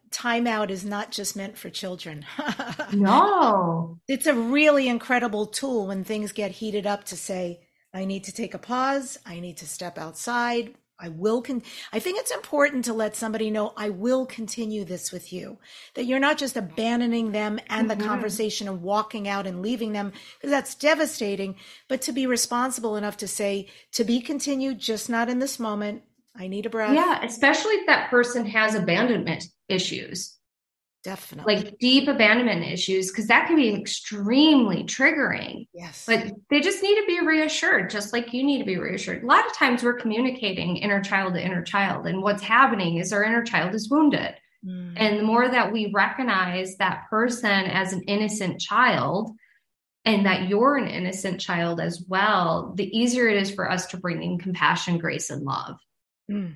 timeout is not just meant for children. No. It's a really incredible tool when things get heated up to say, I need to take a pause. I need to step outside. I will. Con- I think it's important to let somebody know I will continue this with you, that you're not just abandoning them and mm-hmm. the conversation and walking out and leaving them, because that's devastating, but to be responsible enough to say, to be continued, just not in this moment. I need a breath. Yeah, especially if that person has abandonment issues. Definitely. Like deep abandonment issues, because that can be extremely triggering. Yes. But they just need to be reassured, just like you need to be reassured. A lot of times we're communicating inner child to inner child, and what's happening is our inner child is wounded. Mm. And the more that we recognize that person as an innocent child, and that you're an innocent child as well, the easier it is for us to bring in compassion, grace, and love. Mm.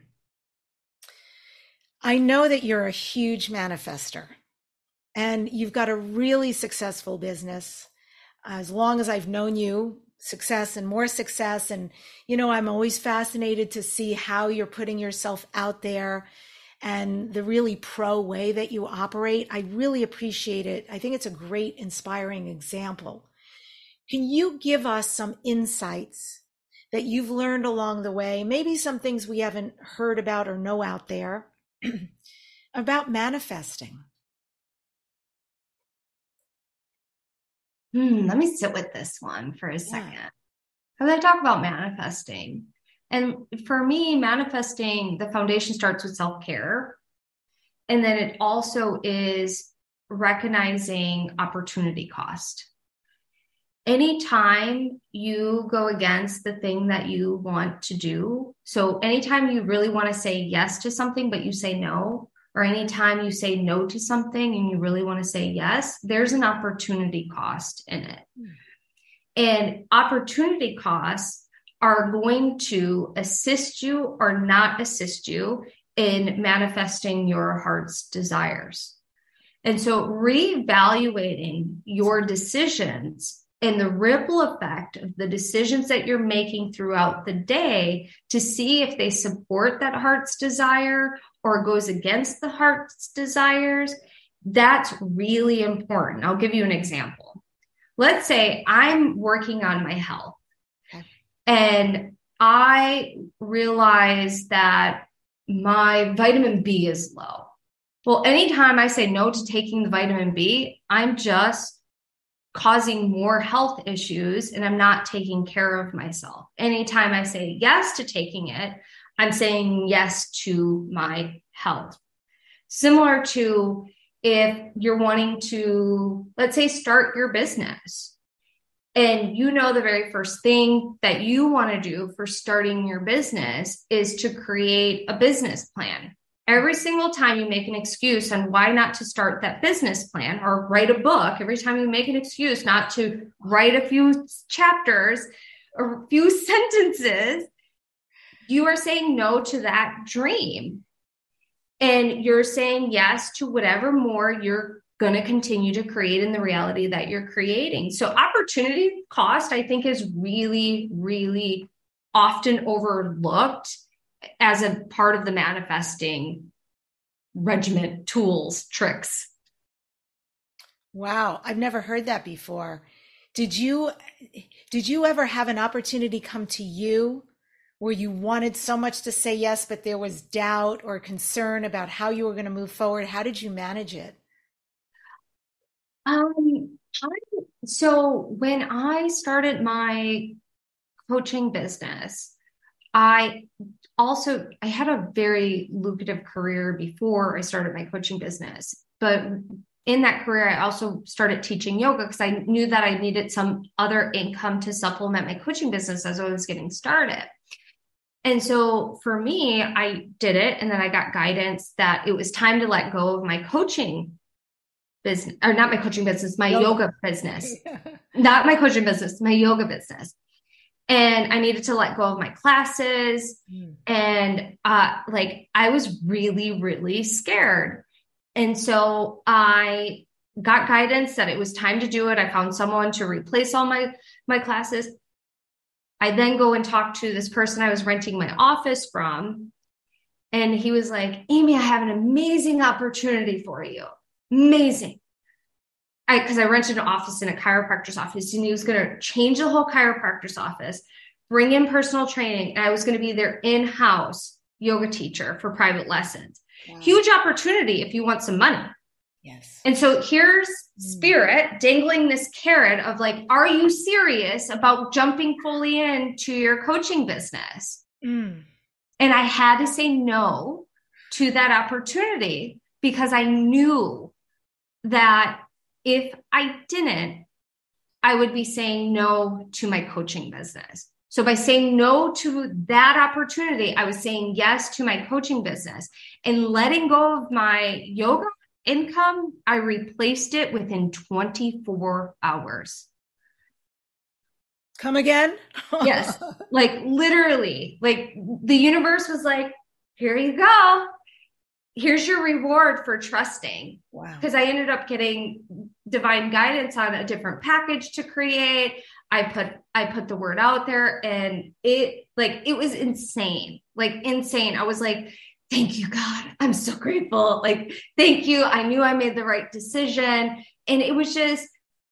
I know that you're a huge manifester and you've got a really successful business. As long as I've known you, success and more success. And, you know, I'm always fascinated to see how you're putting yourself out there and the really pro way that you operate. I really appreciate it. I think it's a great, inspiring example. Can you give us some insights that you've learned along the way? Maybe some things we haven't heard about or know out there about manifesting. Hmm, let me sit with this one for a yeah. second. As I talk about manifesting, and for me, manifesting, the foundation starts with self-care. And then it also is recognizing opportunity cost. Anytime you go against the thing that you want to do, so anytime you really want to say yes to something, but you say no, or anytime you say no to something and you really want to say yes, there's an opportunity cost in it. Mm. And opportunity costs are going to assist you or not assist you in manifesting your heart's desires. And so reevaluating your decisions and the ripple effect of the decisions that you're making throughout the day to see if they support that heart's desire or goes against the heart's desires, that's really important. I'll give you an example. Let's say I'm working on my health okay. and I realize that my vitamin B is low. Well, anytime I say no to taking the vitamin B, I'm just causing more health issues and I'm not taking care of myself. Anytime I say yes to taking it, I'm saying yes to my health. Similar to if you're wanting to, let's say, start your business and you know the very first thing that you want to do for starting your business is to create a business plan. Every single time you make an excuse on why not to start that business plan or write a book, every time you make an excuse not to write a few chapters or a few sentences, you are saying no to that dream. And you're saying yes to whatever more you're going to continue to create in the reality that you're creating. So opportunity cost, I think, is really, really often overlooked as a part of the manifesting regiment, tools, tricks. Wow. I've never heard that before. Did you, did you ever have an opportunity come to you where you wanted so much to say yes, but there was doubt or concern about how you were going to move forward? How did you manage it? Um, I, so when I started my coaching business, I also, I had a very lucrative career before I started my coaching business, but in that career, I also started teaching yoga because I knew that I needed some other income to supplement my coaching business as I was getting started. And so for me, I did it. And then I got guidance that it was time to let go of my coaching business, or not my coaching business, my yoga, yoga business, yeah. Not my coaching business, my yoga business. And I needed to let go of my classes. Mm. And uh, like, I was really, really scared. And so I got guidance that it was time to do it. I found someone to replace all my, my classes. I then go and talk to this person I was renting my office from. And he was like, Amy, I have an amazing opportunity for you. Amazing. I, cause I rented an office in a chiropractor's office, and he was going to change the whole chiropractor's office, bring in personal training. And I was going to be their in-house yoga teacher for private lessons. Wow. Huge opportunity if you want some money. Yes. And so here's Spirit dangling this carrot of like, are you serious about jumping fully into your coaching business? Mm. And I had to say no to that opportunity, because I knew that if I didn't, I would be saying no to my coaching business. So by saying no to that opportunity, I was saying yes to my coaching business, and letting go of my yoga income, I replaced it within twenty-four hours. Come again? Yes. Like literally, like the universe was like, here you go. Here's your reward for trusting. Wow. Because I ended up getting divine guidance on a different package to create. I put, I put the word out there, and it like, it was insane, like insane. I was like, thank you, God. I'm so grateful. Like, thank you. I knew I made the right decision. And it was just,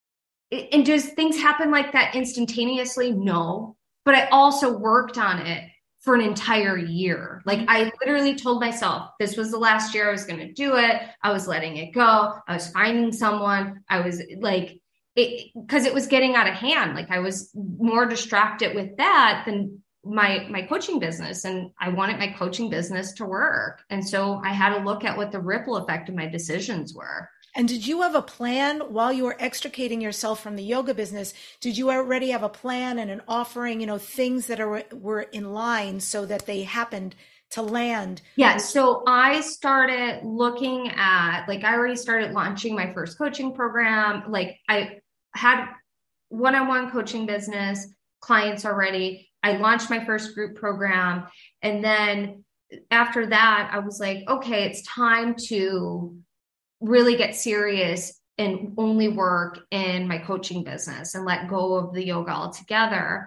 and does things happen like that instantaneously? No, but I also worked on it for an entire year. Like I literally told myself this was the last year I was going to do it. I was letting it go. I was finding someone. I was like, it, cause it was getting out of hand. Like I was more distracted with that than my, my coaching business. And I wanted my coaching business to work. And so I had to look at what the ripple effect of my decisions were. And did you have a plan while you were extricating yourself from the yoga business? Did you already have a plan and an offering, you know, things that are, were in line so that they happened to land? Yeah. So I started looking at, like, I already started launching my first coaching program. Like I had one-on-one coaching business clients already. I launched my first group program. And then after that, I was like, okay, it's time to really get serious and only work in my coaching business and let go of the yoga altogether.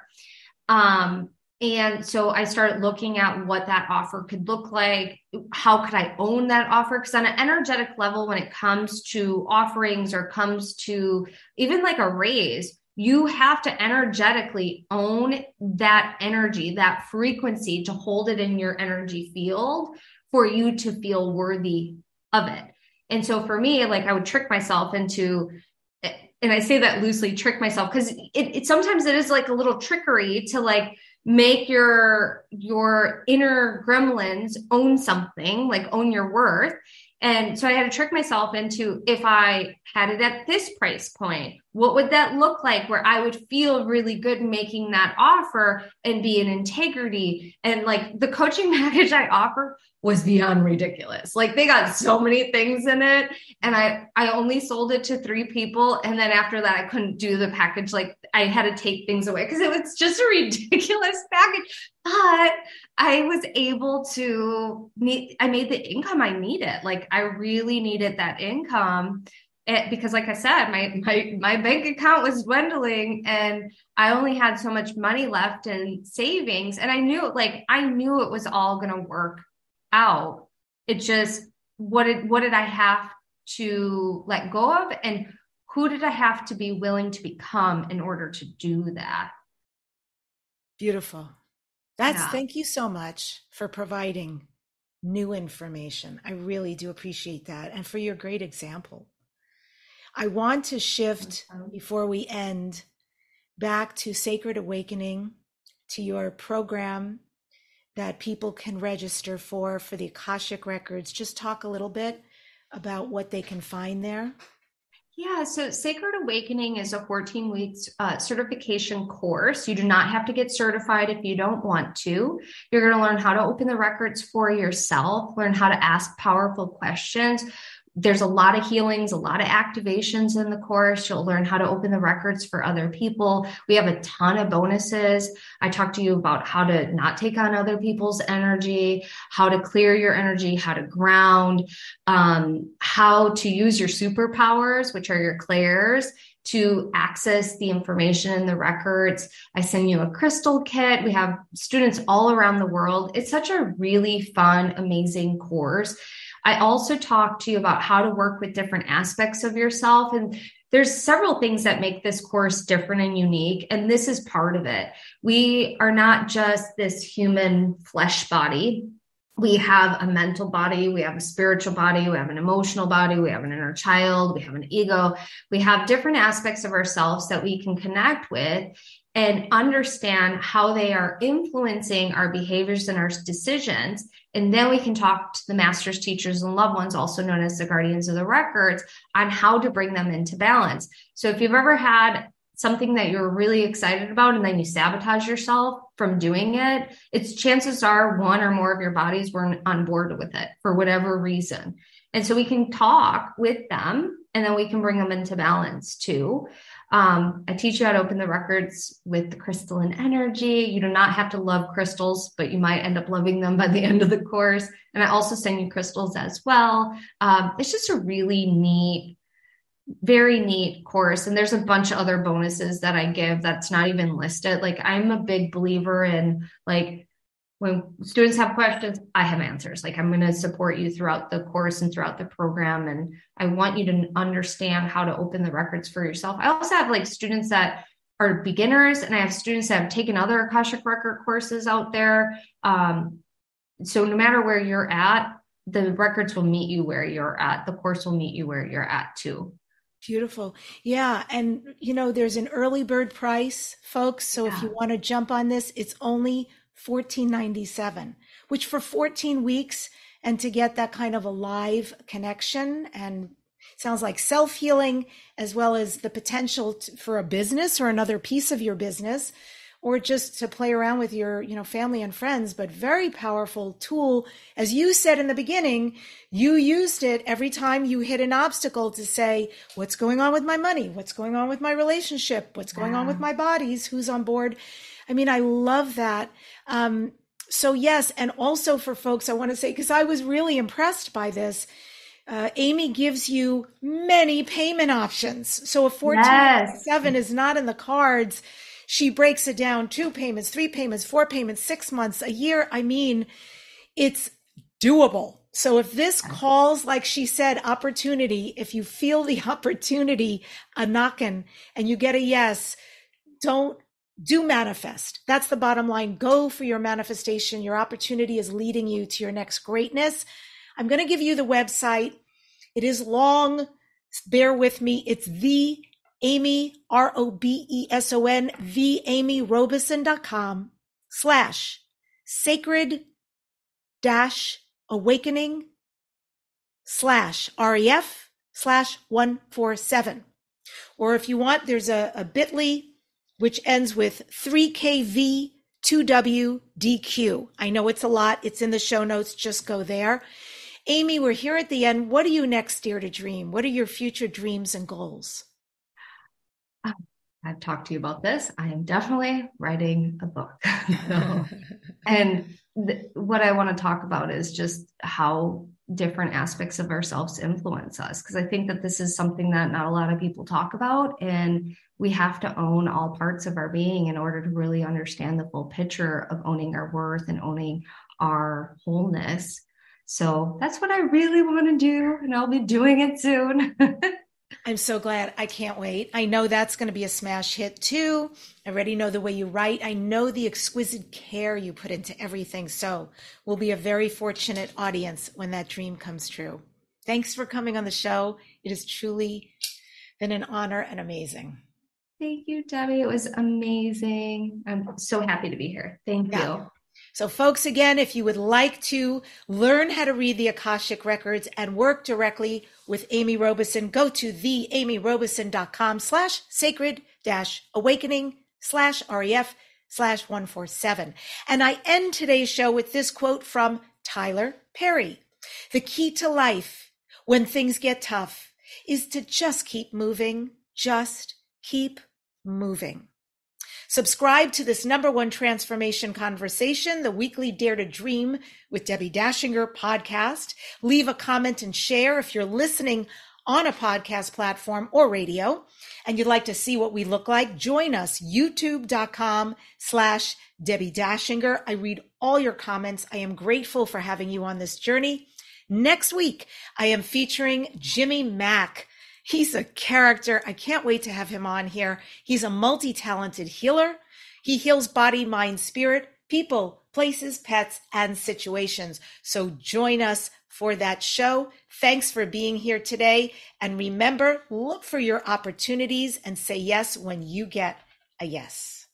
Um, and so I started looking at what that offer could look like. How could I own that offer? Because on an energetic level, when it comes to offerings or comes to even like a raise, you have to energetically own that energy, that frequency, to hold it in your energy field for you to feel worthy of it. And so for me, like I would trick myself into, and I say that loosely, trick myself, because it, it sometimes it is like a little trickery to like make your, your inner gremlins own something, like own your worth. And so I had to trick myself into, if I had it at this price point, what would that look like where I would feel really good making that offer and be in integrity? And like the coaching package I offer was beyond ridiculous. Like they got so many things in it, and I, I only sold it to three people. And then after that, I couldn't do the package. Like I had to take things away because it was just a ridiculous package, but I was able to meet, I made the income I needed. Like I really needed that income. It, because like I said, my, my, my bank account was dwindling and I only had so much money left in savings. And I knew like, I knew it was all going to work out. It just, what did, what did I have to let go of? And who did I have to be willing to become in order to do that? Beautiful. That's, yeah. Thank you so much for providing new information. I really do appreciate that. And for your great example. I want to shift before we end back to Sacred Awakening, to your program that people can register for, for the Akashic Records. Just talk a little bit about what they can find there. Yeah, so Sacred Awakening is a fourteen weeks uh, certification course. You do not have to get certified if you don't want to. You're going to learn how to open the records for yourself, learn how to ask powerful questions. There's a lot of healings, a lot of activations in the course. You'll learn how to open the records for other people. We have a ton of bonuses. I talked to you about how to not take on other people's energy, how to clear your energy, how to ground, um, how to use your superpowers, which are your clairs, to access the information in the records. I send you a crystal kit. We have students all around the world. It's such a really fun, amazing course. I also talk to you about how to work with different aspects of yourself. And there's several things that make this course different and unique. And this is part of it. We are not just this human flesh body. We have a mental body, we have a spiritual body, we have an emotional body, we have an inner child, we have an ego. We have different aspects of ourselves that we can connect with and understand how they are influencing our behaviors and our decisions. And then we can talk to the masters, teachers, and loved ones, also known as the guardians of the records, on how to bring them into balance. So if you've ever had something that you're really excited about and then you sabotage yourself from doing it, it's chances are one or more of your bodies weren't on board with it for whatever reason. And so we can talk with them and then we can bring them into balance too. Um, I teach you how to open the records with the crystalline energy. You do not have to love crystals, but you might end up loving them by the end of the course. And I also send you crystals as well. Um, it's just a really neat, very neat course. And there's a bunch of other bonuses that I give that's not even listed. Like, I'm a big believer in, like, when students have questions, I have answers. Like, I'm going to support you throughout the course and throughout the program. And I want you to understand how to open the records for yourself. I also have like students that are beginners, and I have students that have taken other Akashic Record courses out there. Um, so no matter where you're at, the records will meet you where you're at. The course will meet you where you're at too. Beautiful. Yeah. And, you know, there's an early bird price, folks. So yeah. If you want to jump on this, it's only fourteen ninety-seven, which for fourteen weeks, and to get that kind of a live connection, and it sounds like self-healing, as well as the potential to, for a business or another piece of your business, or just to play around with your, you know, family and friends, but very powerful tool. As you said in the beginning, you used it every time you hit an obstacle to say, what's going on with my money? What's going on with my relationship? What's going yeah. on with my bodies? Who's on board? I mean, I love that. Um, so yes. And also for folks, I want to say, because I was really impressed by this, uh, Amy gives you many payment options. So if fourteen ninety-seven yes. is not in the cards, she breaks it down, two payments, three payments, four payments, six months, a year. I mean, it's doable. So if this calls, like she said, opportunity, if you feel the opportunity a knocking and you get a yes, don't do manifest. That's the bottom line. Go for your manifestation. Your opportunity is leading you to your next greatness. I'm going to give you the website. It is long. Bear with me. It's the Amy, R O B E S O N, the Amy Robeson dot com slash sacred dash awakening slash R E F slash one four seven. Or if you want, there's a, a bit.ly which ends with three K V two W D Q. I know it's a lot. It's in the show notes. Just go there. Amy, we're here at the end. What are you next, Dare to Dream? What are your future dreams and goals? I've talked to you about this. I am definitely writing a book. so, and th- what I want to talk about is just how different aspects of ourselves influence us. Because I think that this is something that not a lot of people talk about. And we have to own all parts of our being in order to really understand the full picture of owning our worth and owning our wholeness. So that's what I really want to do. And I'll be doing it soon. I'm so glad. I can't wait. I know that's going to be a smash hit too. I already know the way you write. I know the exquisite care you put into everything. So we'll be a very fortunate audience when that dream comes true. Thanks for coming on the show. It has truly been an honor and amazing. Thank you, Debbie. It was amazing. I'm so happy to be here. Thank yeah. you. So folks, again, if you would like to learn how to read the Akashic Records and work directly with Amy Robeson, go to the amy robeson dot com slash sacred dash awakening slash ref slash one four seven. And I end today's show with this quote from Tyler Perry. The key to life when things get tough is to just keep moving, just keep moving. Subscribe to this number one transformation conversation, the weekly Dare to Dream with Debbie Dashinger podcast. Leave a comment and share if you're listening on a podcast platform or radio, and you'd like to see what we look like, join us, youtube.com slash Debbie Dachinger. I read all your comments. I am grateful for having you on this journey. Next week, I am featuring Jimmy Mack. He's a character. I can't wait to have him on here. He's a multi-talented healer. He heals body, mind, spirit, people, places, pets, and situations. So join us for that show. Thanks for being here today. And remember, look for your opportunities and say yes when you get a yes.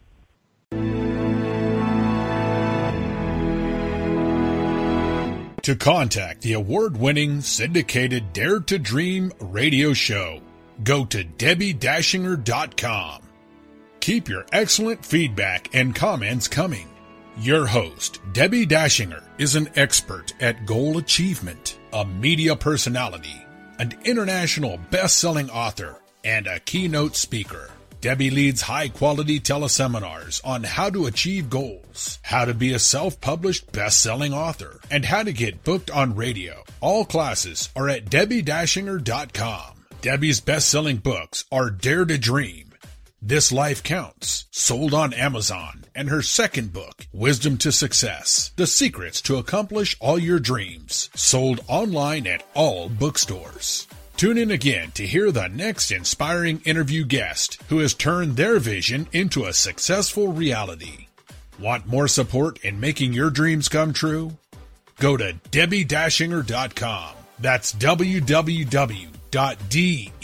To contact the award-winning syndicated Dare to Dream radio show, go to Debbie Dachinger dot com. Keep your excellent feedback and comments coming. Your host, Debbie Dachinger, is an expert at goal achievement, a media personality, an international best-selling author, and a keynote speaker. Debbie leads high-quality teleseminars on how to achieve goals, how to be a self-published best-selling author, and how to get booked on radio. All classes are at Debbie Dachinger dot com. Debbie's best-selling books are Dare to Dream, This Life Counts, sold on Amazon, and her second book, Wisdom to Success, The Secrets to Accomplish All Your Dreams, sold online at all bookstores. Tune in again to hear the next inspiring interview guest who has turned their vision into a successful reality. Want more support in making your dreams come true? Go to Debbie Dachinger dot com. That's w w w dot debbie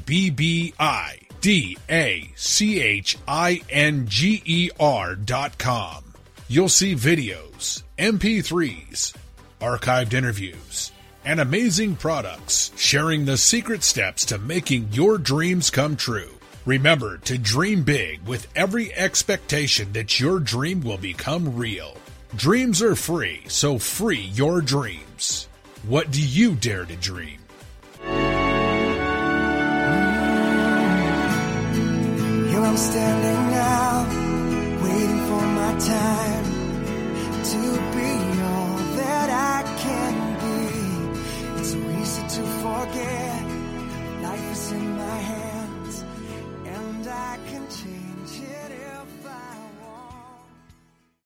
dachinger dot com. You'll see videos, M P threes, archived interviews, and amazing products sharing the secret steps to making your dreams come true. Remember to dream big with every expectation that your dream will become real. Dreams are free, so free your dreams. What do you dare to dream? Here I'm standing now, waiting for my time.